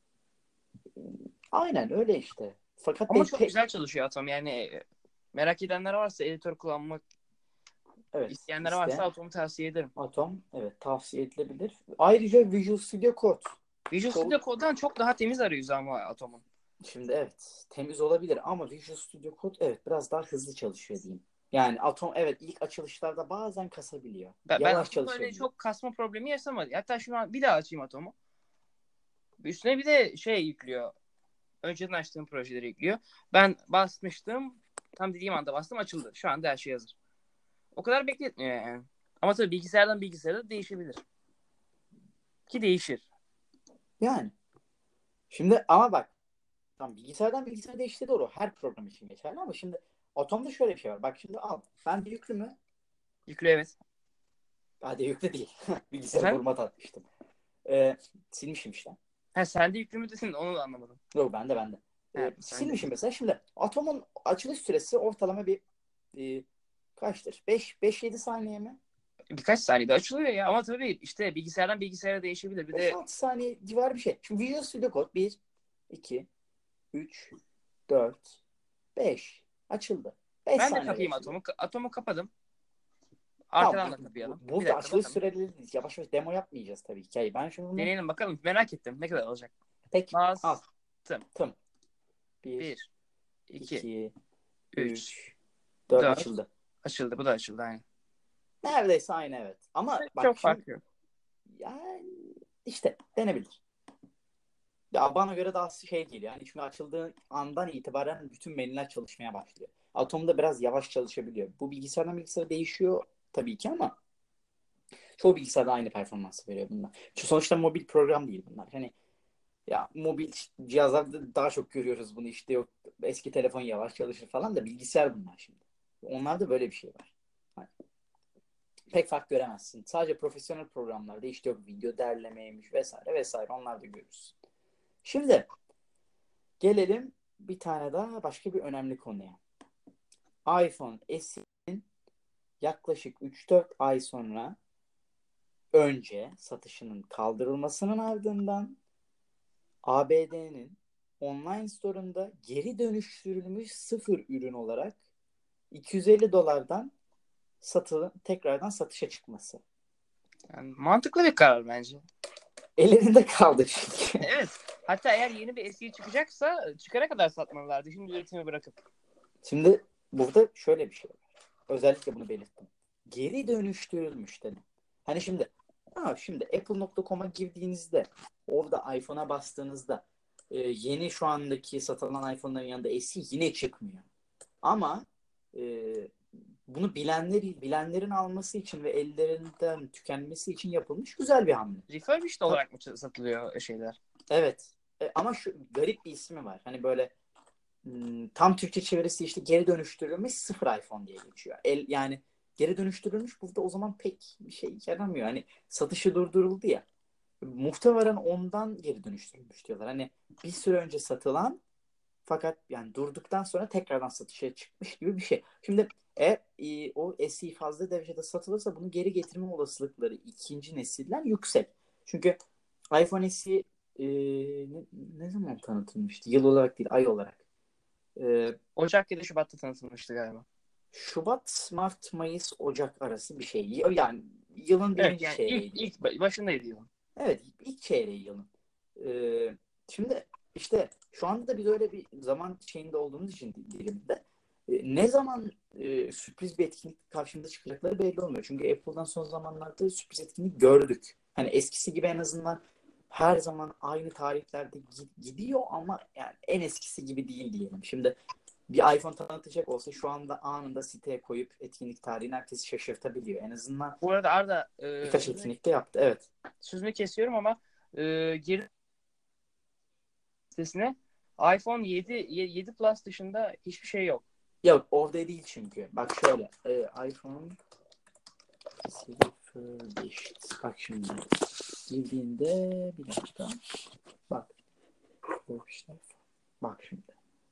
Aynen öyle işte. Fakat Ama de çok te- güzel çalışıyor Atom. Yani e, merak edenler varsa, editör kullanmak evet, isteyenler varsa işte Atom'u tavsiye ederim. Atom, evet, tavsiye edilebilir. Ayrıca Visual Studio Code. Visual Çoğu, Studio Code'dan çok daha temiz arayüzü ama Atom'un. şimdi evet, temiz olabilir ama Visual Studio Code evet biraz daha hızlı çalışıyor diyeyim. Yani Atom evet ilk açılışlarda bazen kasabiliyor. Ben, ben Yavaş Atom'da öyle çalışabiliyor. çok kasma problemi yaşamadım. Hatta şu an bir daha açayım Atom'u. Üstüne bir de şey yüklüyor. Önceden açtığım projeleri yüklüyor. Ben basmıştım. Tam dediğim anda bastım, açıldı. Şu anda her şey hazır. O kadar bekletmiyor yani. Ama tabii bilgisayardan bilgisayara değişebilir. Ki değişir. Yani şimdi ama bak, tam bilgisayardan bilgisayara değişti, doğru. Her program için geçerli ama şimdi Atom'da şöyle bir şey var. Bak şimdi al. Ben bir yüklü mü? Yüklü evet. Hadi yüklü değil. Bilgisayarı Efendim? format atmıştım. Ee, silmişim işte. Ha, sen de yüklü mü dedin, onu da anlamadım. Yok, bende bende. Ha, Ee, sen de. silmişim mesela. Şimdi Atom'un açılış süresi ortalama bir e, kaçtır? beş beş yedi saniye mi? Birkaç saniyede açılıyor ya. Ama tabii işte bilgisayardan bilgisayara değişebilir. Bir beş de altı saniye civarı bir şey. Şimdi Visual Studio Code bir, iki, üç, dört, beş açıldı. beş ben de saniyede kapayım açılıyor. atomu. Atomu kapadım. Tamam, Arkadan da bu, bu, kapayalım. Bir burada dakika açılış bakalım. süreleri yavaş yavaş demo yapmayacağız tabii hikayeyi. Ben şimdi bunu Deneyelim bakalım. Merak ettim. Ne kadar olacak? tek al. Bastım. Tım. bir, Bir, iki, iki, üç, üç, dört dört. açıldı. Açıldı. Bu da açıldı aynı. Neredeyse aynı, evet. Ama bak Çok şimdi farklı yok. yani işte denebilir. Ya bana göre daha şey geliyor. Yani çünkü açıldığı andan itibaren bütün menüler çalışmaya başlıyor. Atom'da biraz yavaş çalışabiliyor. Bu bilgisayardan bilgisayara değişiyor tabii ki ama çoğu bilgisayarda aynı performansı veriyor bunlar. Çünkü sonuçta mobil program değil bunlar. Hani ya mobil cihazlarda daha çok görüyoruz bunu, işte yok eski telefon yavaş çalışır falan da bilgisayar bunlar şimdi. Onlarda böyle bir şey var. Hani pek fark göremezsin. Sadece profesyonel programlarda işte yok video derlemeymiş vesaire vesaire, onlar da görürsün. Şimdi gelelim bir tane daha başka bir önemli konuya. iPhone S E'nin yaklaşık üç dört ay sonra önce satışının kaldırılmasının ardından A B D'nin online store'unda geri dönüştürülmüş sıfır ürün olarak iki yüz elli dolardan satı, tekrardan satışa çıkması. Yani mantıklı bir karar bence. Ellerinde kaldı çünkü. Evet. Hatta eğer yeni bir S E çıkacaksa çıkana kadar satmalılardı. Şimdi üretimi bırakıp. Şimdi burada şöyle bir şey var. Özellikle bunu belirttim. Geri dönüştürülmüş dedim. Hani şimdi ha, şimdi apple nokta com'a girdiğinizde orada iPhone'a bastığınızda e, yeni şu andaki satılan iPhone'ların yanında S E yine çıkmıyor. Ama e, bunu bilenler, bilenlerin alması için ve ellerinden tükenmesi için yapılmış güzel bir hamle. Refurbished Ta- olarak mı satılıyor şeyler? evet. E, ama şu garip bir ismi var. Hani böyle hmm, tam Türkçe çevirisi işte geri dönüştürülmüş sıfır iPhone diye geçiyor. El, yani geri dönüştürülmüş burada o zaman pek bir şey yaramıyor. Hani satışı durduruldu ya. Muhtemelen ondan geri dönüştürülmüş diyorlar. Hani bir süre önce satılan fakat yani durduktan sonra tekrardan satışa çıkmış gibi bir şey. Şimdi eğer e, o S E fazla derecede satılırsa bunu geri getirme olasılıkları ikinci nesilden yüksek. Çünkü iPhone S E e, ne, ne zaman tanıtılmıştı? Yıl olarak değil, ay olarak. E, Ocak ya da Şubat'ta tanıtılmıştı galiba. Şubat, Mart, Mayıs, Ocak arası bir şey. Yani yılın Evet birinci yani ilk çeyreği diye. ilk başındaydı yılın. Evet, ilk çeyreği yılın. Ee, şimdi işte şu anda da biz öyle bir zaman şeyinde olduğumuz için dilimde e, ne zaman e, sürpriz bir etkinlik karşımıza çıkacakları belli olmuyor. Çünkü Apple'dan son zamanlarda sürpriz etkinlik gördük. Hani eskisi gibi en azından her zaman aynı tarihlerde gidiyor ama yani en eskisi gibi değil diyelim. Şimdi bir iPhone tanıtacak olsa şu anda anında siteye koyup etkinlik tarihini herkesi şaşırtabiliyor. En azından Bu arada Arda e, birkaç sözünü, etkinlikte yaptı. Evet. sözünü kesiyorum ama e, geri sitesine iPhone yedi yedi Plus dışında hiçbir şey yok. Yok orada değil çünkü. Bak şöyle. E, iPhone refurbished. Bak şimdi. Girdiğinde bir dakika. Bak. Bak şimdi.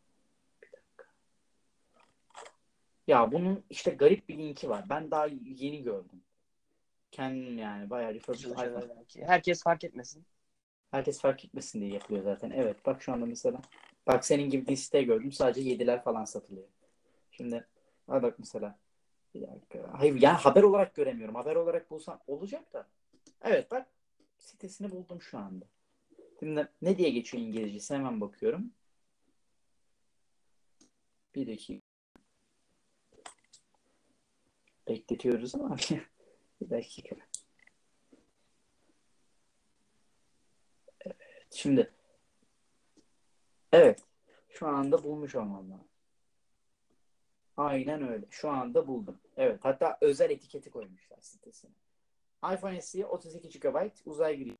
Ya bunun işte garip bir linki var. Ben daha yeni gördüm. Kendim yani bayağı refurbished iPhone. Belki. Herkes fark etmesin. Herkes fark etmesin diye yapılıyor zaten. Evet bak şu anda mesela. Bak senin gibi bir site gördüm. Sadece yediler falan satılıyor. Şimdi hadi bak mesela. Bir dakika. Hayır yani haber olarak göremiyorum. Haber olarak bulsam olacak da. Evet bak sitesini buldum şu anda. Şimdi ne diye geçiyor İngilizcesi hemen bakıyorum. Bir dakika. Bekletiyoruz ama bir dakika. Şimdi evet şu anda bulmuş olmam lazım. Aynen öyle. Şu anda buldum. Evet hatta özel etiketi koymuşlar sitesine. iPhone S E otuz iki gigabayt uzay gri.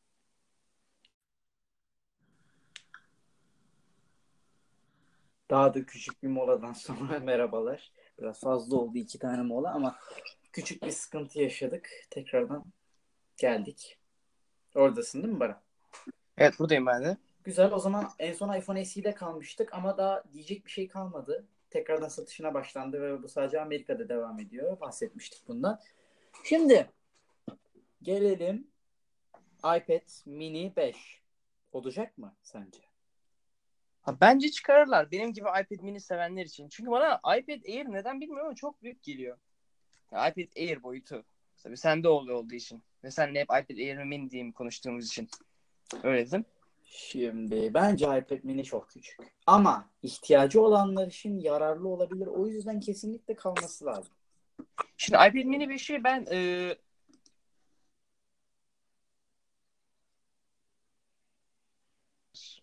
Daha da küçük bir moladan sonra merhabalar. Biraz fazla oldu iki tane mola ama küçük bir sıkıntı yaşadık. Tekrardan geldik. Oradasın değil mi Baran? Evet buradayım ben de. Güzel. O zaman en son iPhone S E'de kalmıştık ama daha diyecek bir şey kalmadı. Tekrardan satışına başlandı ve bu sadece Amerika'da devam ediyor. Bahsetmiştik bundan. Şimdi gelelim iPad mini beş. Olacak mı sence? Ha, bence çıkarırlar. Benim gibi iPad mini sevenler için. Çünkü bana iPad Air neden bilmiyorum ama çok büyük geliyor. Ya, iPad Air boyutu. Tabii sende olduğu olduğu için. Ve senle hep iPad Air ve mini diye konuştuğumuz için. Öyle dedim. Şimdi bence iPad mini çok küçük. Ama ihtiyacı olanlar için yararlı olabilir. O yüzden kesinlikle kalması lazım. Şimdi iPad mini beşi ben e,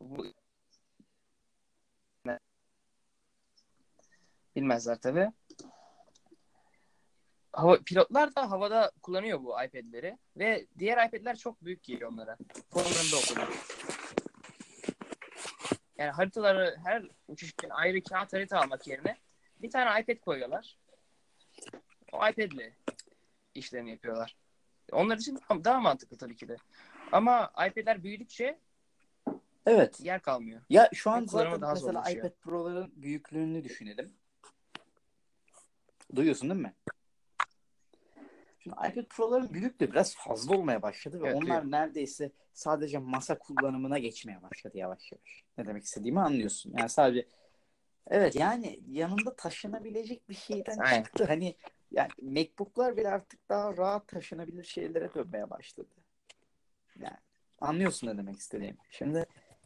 Bu bilmezler tabii. Hava, pilotlar da havada kullanıyor bu iPad'leri ve diğer iPad'ler çok büyük geliyor onlara. Forumlarında okudum. Yani haritaları her uçuş için ayrı kağıt harita almak yerine bir tane iPad koyuyorlar. O iPad'le işlerini yapıyorlar. Onlar için daha mantıklı tabii ki de. Ama iPad'ler büyüdükçe Evet. yer kalmıyor. Ya şu an Ve kullanımı zaten daha mesela zorlaşıyor. iPad Pro'ların büyüklüğünü düşünelim. Duyuyorsun değil mi? Şimdi iPad Pro'ların büyüklüğü biraz fazla olmaya başladı ve Evet, onlar duyuyorum. neredeyse sadece masa kullanımına geçmeye başladı yavaş yavaş. Ne demek istediğimi anlıyorsun. Yani sadece evet yani yanında taşınabilecek bir şeyden Aynen. çıktı. Hani yani MacBook'lar bile artık daha rahat taşınabilir şeylere dönmeye başladı. Yani anlıyorsun ne demek istediğimi. Şimdi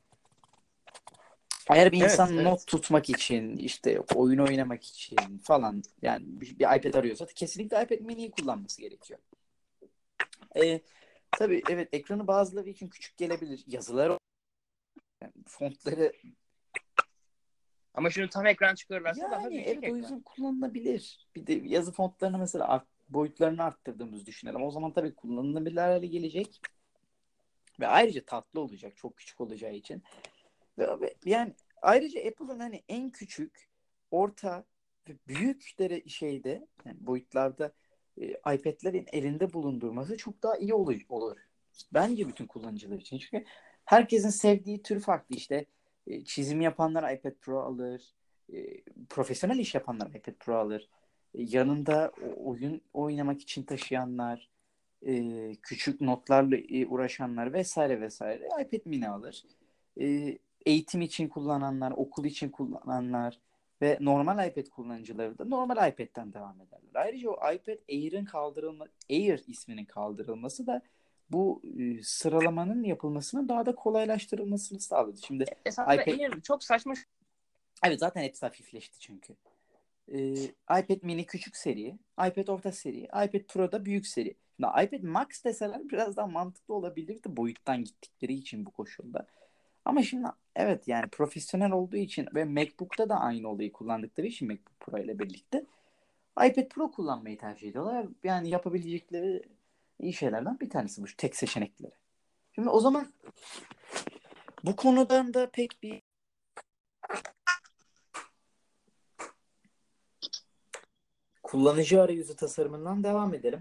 eğer bir Evet, insan not evet. tutmak için işte oyun oynamak için falan yani bir, bir iPad arıyorsa kesinlikle iPad mini'yi kullanması gerekiyor. Ee, tabii evet ekranı bazıları için küçük gelebilir. Yazıları yani fontları Ama şunu tam ekran çıkarırlarsa daha yani büyüyecek evet o ekran. yüzden kullanılabilir. Bir de yazı fontlarını mesela art, boyutlarını arttırdığımızı düşünelim. O zaman tabii kullanılabilir hale gelecek. Ve ayrıca tatlı olacak. Çok küçük olacağı için. Ve, ve yani ayrıca Apple'ın hani en küçük, orta ve büyük dere şeyde yani boyutlarda e, iPad'lerin elinde bulundurması çok daha iyi olur, olur. Bence bütün kullanıcılar için. Çünkü herkesin sevdiği tür farklı. İşte e, çizim yapanlar iPad Pro alır. E, profesyonel iş yapanlar iPad Pro alır. E, yanında oyun oynamak için taşıyanlar, e, küçük notlarla e, uğraşanlar vesaire vesaire iPad mini alır. E, eğitim için kullananlar, okul için kullananlar ve normal iPad kullanıcıları da normal iPad'den devam ederler. Ayrıca o iPad Air'in kaldırılma, Air isminin kaldırılması da bu e, sıralamanın yapılmasını daha da kolaylaştırılmasını sağladı. Şimdi Esasında iPad, en çok saçma. evet zaten hepsi hafifleşti çünkü. Ee, iPad mini küçük seri, iPad orta seri, iPad Pro da büyük seri. Şimdi iPad Max deseler biraz daha mantıklı olabilirdi boyuttan gittikleri için bu koşulda. Ama şimdi evet yani profesyonel olduğu için ve MacBook'ta da aynı olayı kullandıkları için MacBook Pro ile birlikte iPad Pro kullanmayı tercih ediyorlar. Yani yapabilecekleri iyi şeylerden bir tanesi bu tek seçenekleri. Şimdi o zaman bu konudan da pek bir kullanıcı arayüzü tasarımından devam edelim.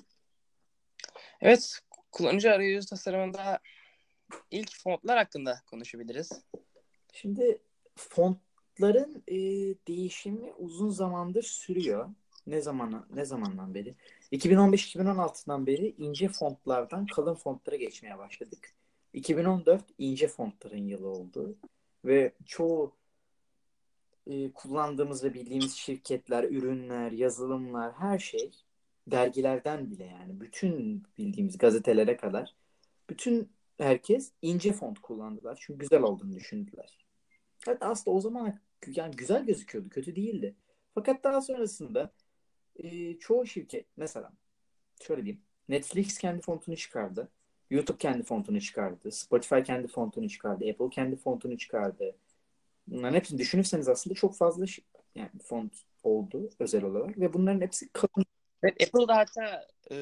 Evet, kullanıcı arayüzü tasarımında ilk fontlar hakkında konuşabiliriz. Şimdi fontların e, değişimi uzun zamandır sürüyor. Ne zamana ne zamandan beri? iki bin on beş iki bin on altıdan beri ince fontlardan kalın fontlara geçmeye başladık. iki bin on dört ince fontların yılı oldu ve çoğu e, kullandığımız ve bildiğimiz şirketler, ürünler, yazılımlar, her şey dergilerden bile yani bütün bildiğimiz gazetelere kadar bütün herkes ince font kullandılar. Çünkü güzel olduğunu düşündüler. Evet aslında o zaman yani güzel gözüküyordu, kötü değildi. Fakat daha sonrasında e, çoğu şirket mesela şöyle diyeyim. Netflix kendi fontunu çıkardı. YouTube kendi fontunu çıkardı. Spotify kendi fontunu çıkardı. Apple kendi fontunu çıkardı. Bunların hepsini düşünürseniz aslında çok fazla şey- yani font oldu özel olarak ve bunların hepsi kalın. Evet, Apple'da hatta e,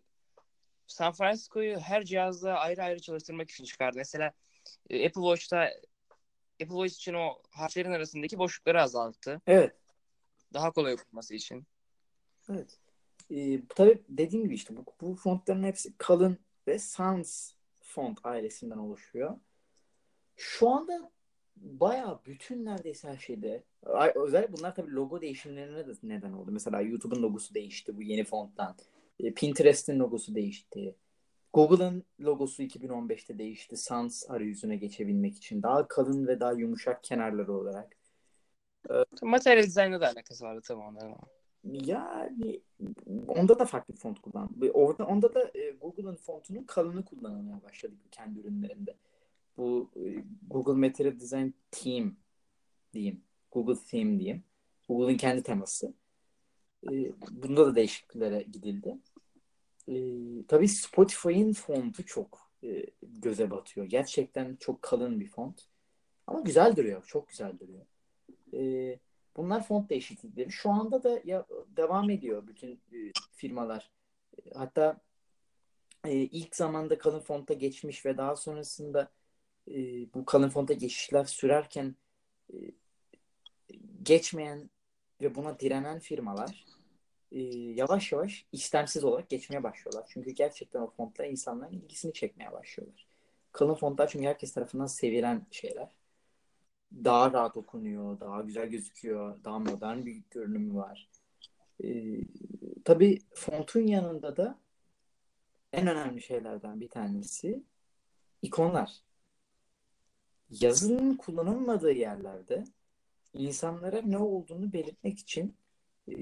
San Francisco'yu her cihazda ayrı ayrı çalıştırmak için çıkardı. Mesela e, Apple Watch'ta Apple Watch için o harflerin arasındaki boşlukları azalttı. Evet. Daha kolay okunması için. Evet. Ee, tabii dediğim gibi işte bu, bu fontların hepsi kalın ve sans font ailesinden oluşuyor. Şu anda bayağı bütün neredeyse her şeyde. Ay- Özellikle bunlar tabii logo değişimlerine de neden oldu. Mesela YouTube'un logosu değişti bu yeni fonttan. E, Pinterest'in logosu değişti. Google'ın logosu iki bin on beşte değişti. Sans arayüzüne geçebilmek için. Daha kalın ve daha yumuşak kenarları olarak. Materyal dizaynla da alakası vardı tabii onların. Yani onda da farklı bir font kullandı. Orada, onda da e, Google'ın fontunun kalını kullanmaya başladık kendi ürünlerinde. Bu e, Google Material Design Team diyeyim. Google Theme diyeyim. Google'ın kendi teması. E, bunda da değişikliklere gidildi. E, tabii Spotify'ın fontu çok e, göze batıyor. Gerçekten çok kalın bir font. Ama güzel duruyor. Çok güzel duruyor. Ee, bunlar font değişiklikleri. Şu anda da ya, devam ediyor bütün e, firmalar. Hatta e, ilk zamanda kalın fonta geçmiş ve daha sonrasında e, bu kalın fonta geçişler sürerken e, geçmeyen ve buna direnen firmalar e, yavaş yavaş istemsiz olarak geçmeye başlıyorlar. Çünkü gerçekten o fontlar insanların ilgisini çekmeye başlıyorlar. Kalın fontlar çünkü herkes tarafından sevilen şeyler. Daha rahat okunuyor, daha güzel gözüküyor, daha modern bir görünümü var. Ee, tabii fontun yanında da en önemli şeylerden bir tanesi ikonlar. Yazının kullanılmadığı yerlerde insanlara ne olduğunu belirtmek için e,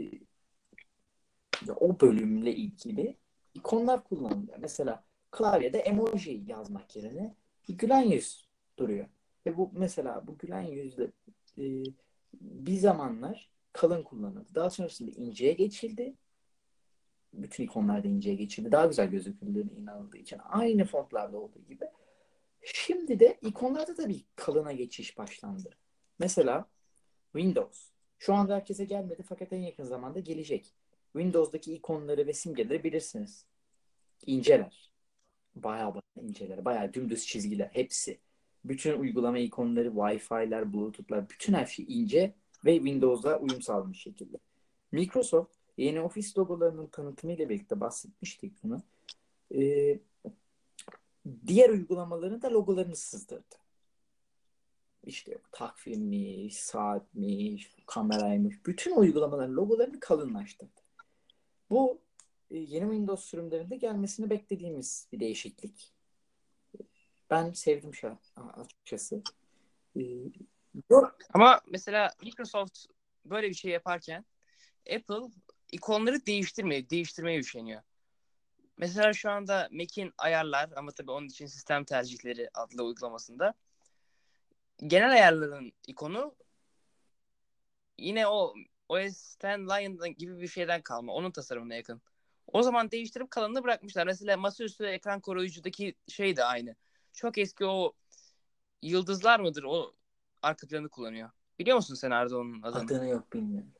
o bölümle ilgili ikonlar kullanılıyor. Mesela klavyede emoji yazmak yerine bir gülen yüz duruyor. Ve bu mesela bu gülen yüzle e, bir zamanlar kalın kullanıldı. Daha sonrasında inceye geçildi. Bütün ikonlarda inceye geçildi. Daha güzel gözüküldüğüne inanıldığı için. Aynı fontlarda olduğu gibi. Şimdi de ikonlarda da bir kalına geçiş başlandı. Mesela Windows. Şu anda herkese gelmedi fakat en yakın zamanda gelecek. Windows'daki ikonları ve simgeleri bilirsiniz. İnceler. Bayağı bayağı inceler. Bayağı dümdüz çizgiler. Hepsi. Bütün uygulama ikonları, Wi-Fi'ler, Bluetooth'lar, bütün her şey ince ve Windows'a uyum sağlamış şekilde. Microsoft yeni Office logolarının tanıtımıyla birlikte bahsetmiştik bunu. Ee, diğer uygulamaların da logolarını sızdırdı. İşte takvimmiş, saatmiş, kameraymış. Bütün uygulamaların logolarını kalınlaştırdı. Bu e, yeni Windows sürümlerinde gelmesini beklediğimiz bir değişiklik. Ben sevdim şu açıkçası. Ee, Ama mesela Microsoft böyle bir şey yaparken Apple ikonları değiştirmeye, değiştirmeye üşeniyor. Mesela şu anda Mac'in ayarlar ama tabii onun için sistem tercihleri adlı uygulamasında genel ayarların ikonu yine o O S X Lion gibi bir şeyden kalma. Onun tasarımına yakın. O zaman değiştirip kalanını bırakmışlar. Mesela masaüstü ekran koruyucudaki şey de aynı. Çok eski o yıldızlar mıdır o arka planı kullanıyor. Biliyor musun sen Arda onun adını? adını yok bilmiyorum.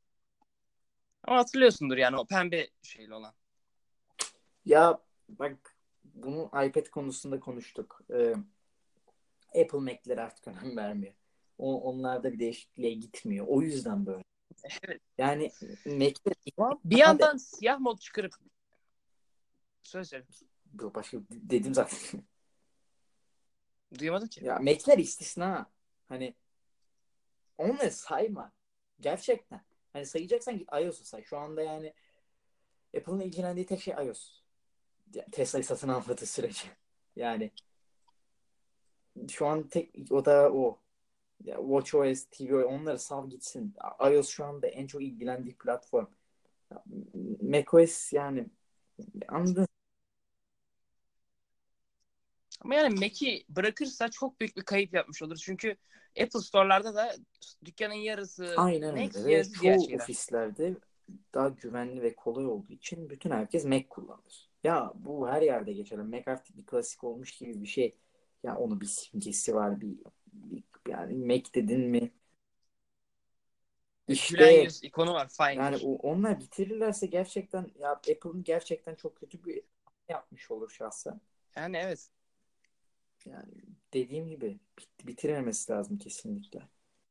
Ama hatırlıyorsundur yani o pembe şeyli olan. Ya bak bunu iPad konusunda konuştuk. Ee, Apple Mac'lere artık önem vermiyor. O, onlarda bir değişikliğe gitmiyor. O yüzden böyle. Evet. Yani Mac'te Ama bir de yandan siyah mod çıkarıp söyle söyle. başka dedim zaten. Duyamadım ki. Ya Mac'ler istisna. Hani onları sayma. Gerçekten. Hani sayacaksan git iOS'u say. Şu anda yani Apple'ın ilgilendiği tek şey iOS. Tesla'yı satın almadığı sürece. Yani şu an tek o da o. Ya watchOS, tvOS onları sal gitsin. iOS şu anda en çok ilgilendiği platform. macOS yani anladın. Ama yani Mac'i bırakırsa çok büyük bir kayıp yapmış olur. Çünkü Apple Store'larda da dükkanın yarısı Aynen Mac, öyle ve yarısı diğer çoğu şeyler. ofislerde daha güvenli ve kolay olduğu için bütün herkes Mac kullanır. Ya bu her yerde geçerli. Mac artık bir klasik olmuş gibi bir şey. Ya onun bir simgesi var bir, bir yani Mac dedin mi Gülen işte yüz ikonu var yani Finder. o, onlar bitirirlerse gerçekten ya Apple'ın gerçekten çok kötü bir yapmış olur şahsen. Yani evet. Yani dediğim gibi bit- bitirmemesi lazım kesinlikle.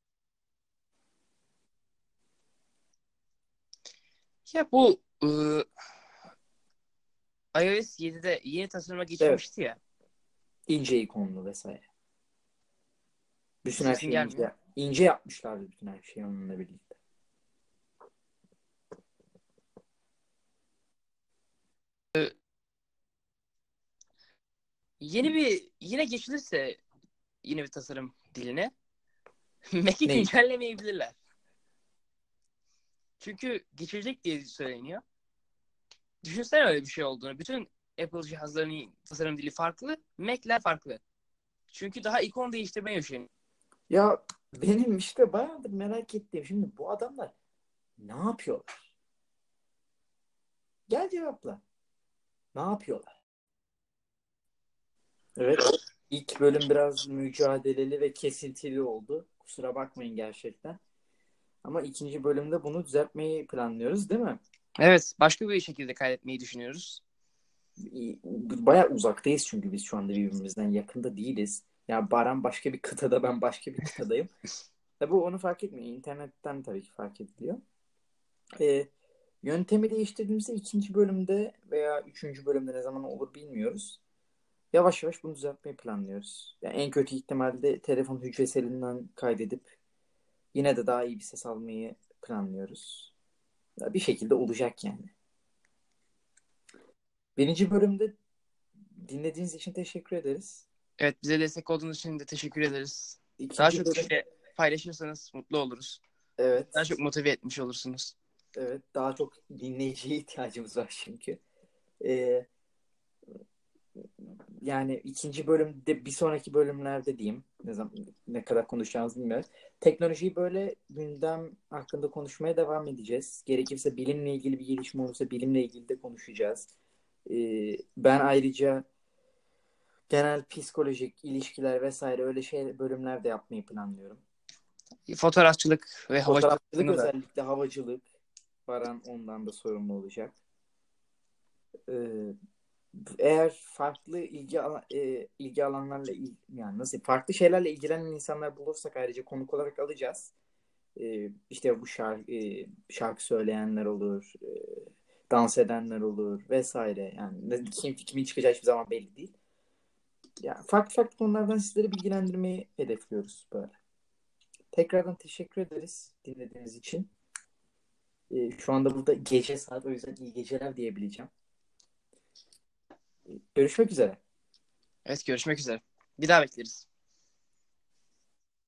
Ya bu ıı, iOS yedide yeni tasarıma Evet. geçilmişti ya. İnce ikonlu vesaire. Bütün her Sesin şeyi gelmiyor. ince, ince yapmışlardı bütün her şeyi onunla birlikte. Yeni bir yine geçilirse yeni bir tasarım diline Mac'i Neyi? güncellemeyebilirler. Çünkü geçilecek diye söyleniyor. Düşünsene öyle bir şey olduğunu. Bütün Apple cihazlarının tasarım dili farklı, Mac'ler farklı. Çünkü daha ikon değiştirmeye üşeniyor. Ya benim işte bayağıdır merak ettiğim şimdi bu adamlar ne yapıyorlar? Gel cevapla. Ne yapıyorlar? Evet. İlk bölüm biraz mücadeleli ve kesintili oldu. Kusura bakmayın gerçekten. Ama ikinci bölümde bunu düzeltmeyi planlıyoruz, değil mi? Evet, başka bir şekilde kaydetmeyi düşünüyoruz. Bayağı uzaktayız çünkü biz şu anda birbirimizden yakında değiliz. Ya Baran başka bir kıtada, ben başka bir kıtadayım. Tabii onu fark etmiyor. İnternetten tabii ki fark ediliyor. Ee, Yöntemi değiştirdiğimizde ikinci bölümde veya üçüncü bölümde ne zaman olur bilmiyoruz. Yavaş yavaş bunu düzeltmeyi planlıyoruz. Yani en kötü ihtimalle telefon hücreselinden kaydedip yine de daha iyi bir ses almayı planlıyoruz. Ya bir şekilde olacak yani. Birinci bölümde dinlediğiniz için teşekkür ederiz. Evet, bize destek olduğunuz için de teşekkür ederiz. Daha İkinci çok bölüm, kişiyle paylaşırsanız mutlu oluruz. Daha evet, çok motive etmiş olursunuz. evet, daha çok dinleyiciye ihtiyacımız var çünkü. Ee, Yani ikinci bölümde, bir sonraki bölümlerde diyeyim, ne zaman ne kadar konuşacağımızı bilmiyoruz. Teknolojiyi böyle gündem hakkında konuşmaya devam edeceğiz. Gerekirse bilimle ilgili bir gelişme olursa bilimle ilgili de konuşacağız. Ee, ben ayrıca genel psikolojik ilişkiler vesaire öyle şey bölümler de yapmayı planlıyorum. Fotoğrafçılık ve havacılık Fotoğrafçılık, hakkında da. özellikle havacılık. Baran ondan da sorumlu olacak. Ee, Eğer farklı ilgi alan, e, ilgi alanlarla il- yani nasıl farklı şeylerle ilgilenen insanlar bulursak ayrıca konuk olarak alacağız. Ee, işte bu şarkı, e, şarkı söyleyenler olur, e, dans edenler olur vesaire. Yani ne- kim kimin çıkacağı hiçbir zaman belli değil. Yani farklı farklı konulardan sizleri bilgilendirmeyi hedefliyoruz böyle. Tekrardan teşekkür ederiz dinlediğiniz için. Ee, şu anda burada gece saat, o yüzden iyi geceler diyebileceğim. Görüşmek üzere. Evet, görüşmek üzere. Bir daha bekleriz.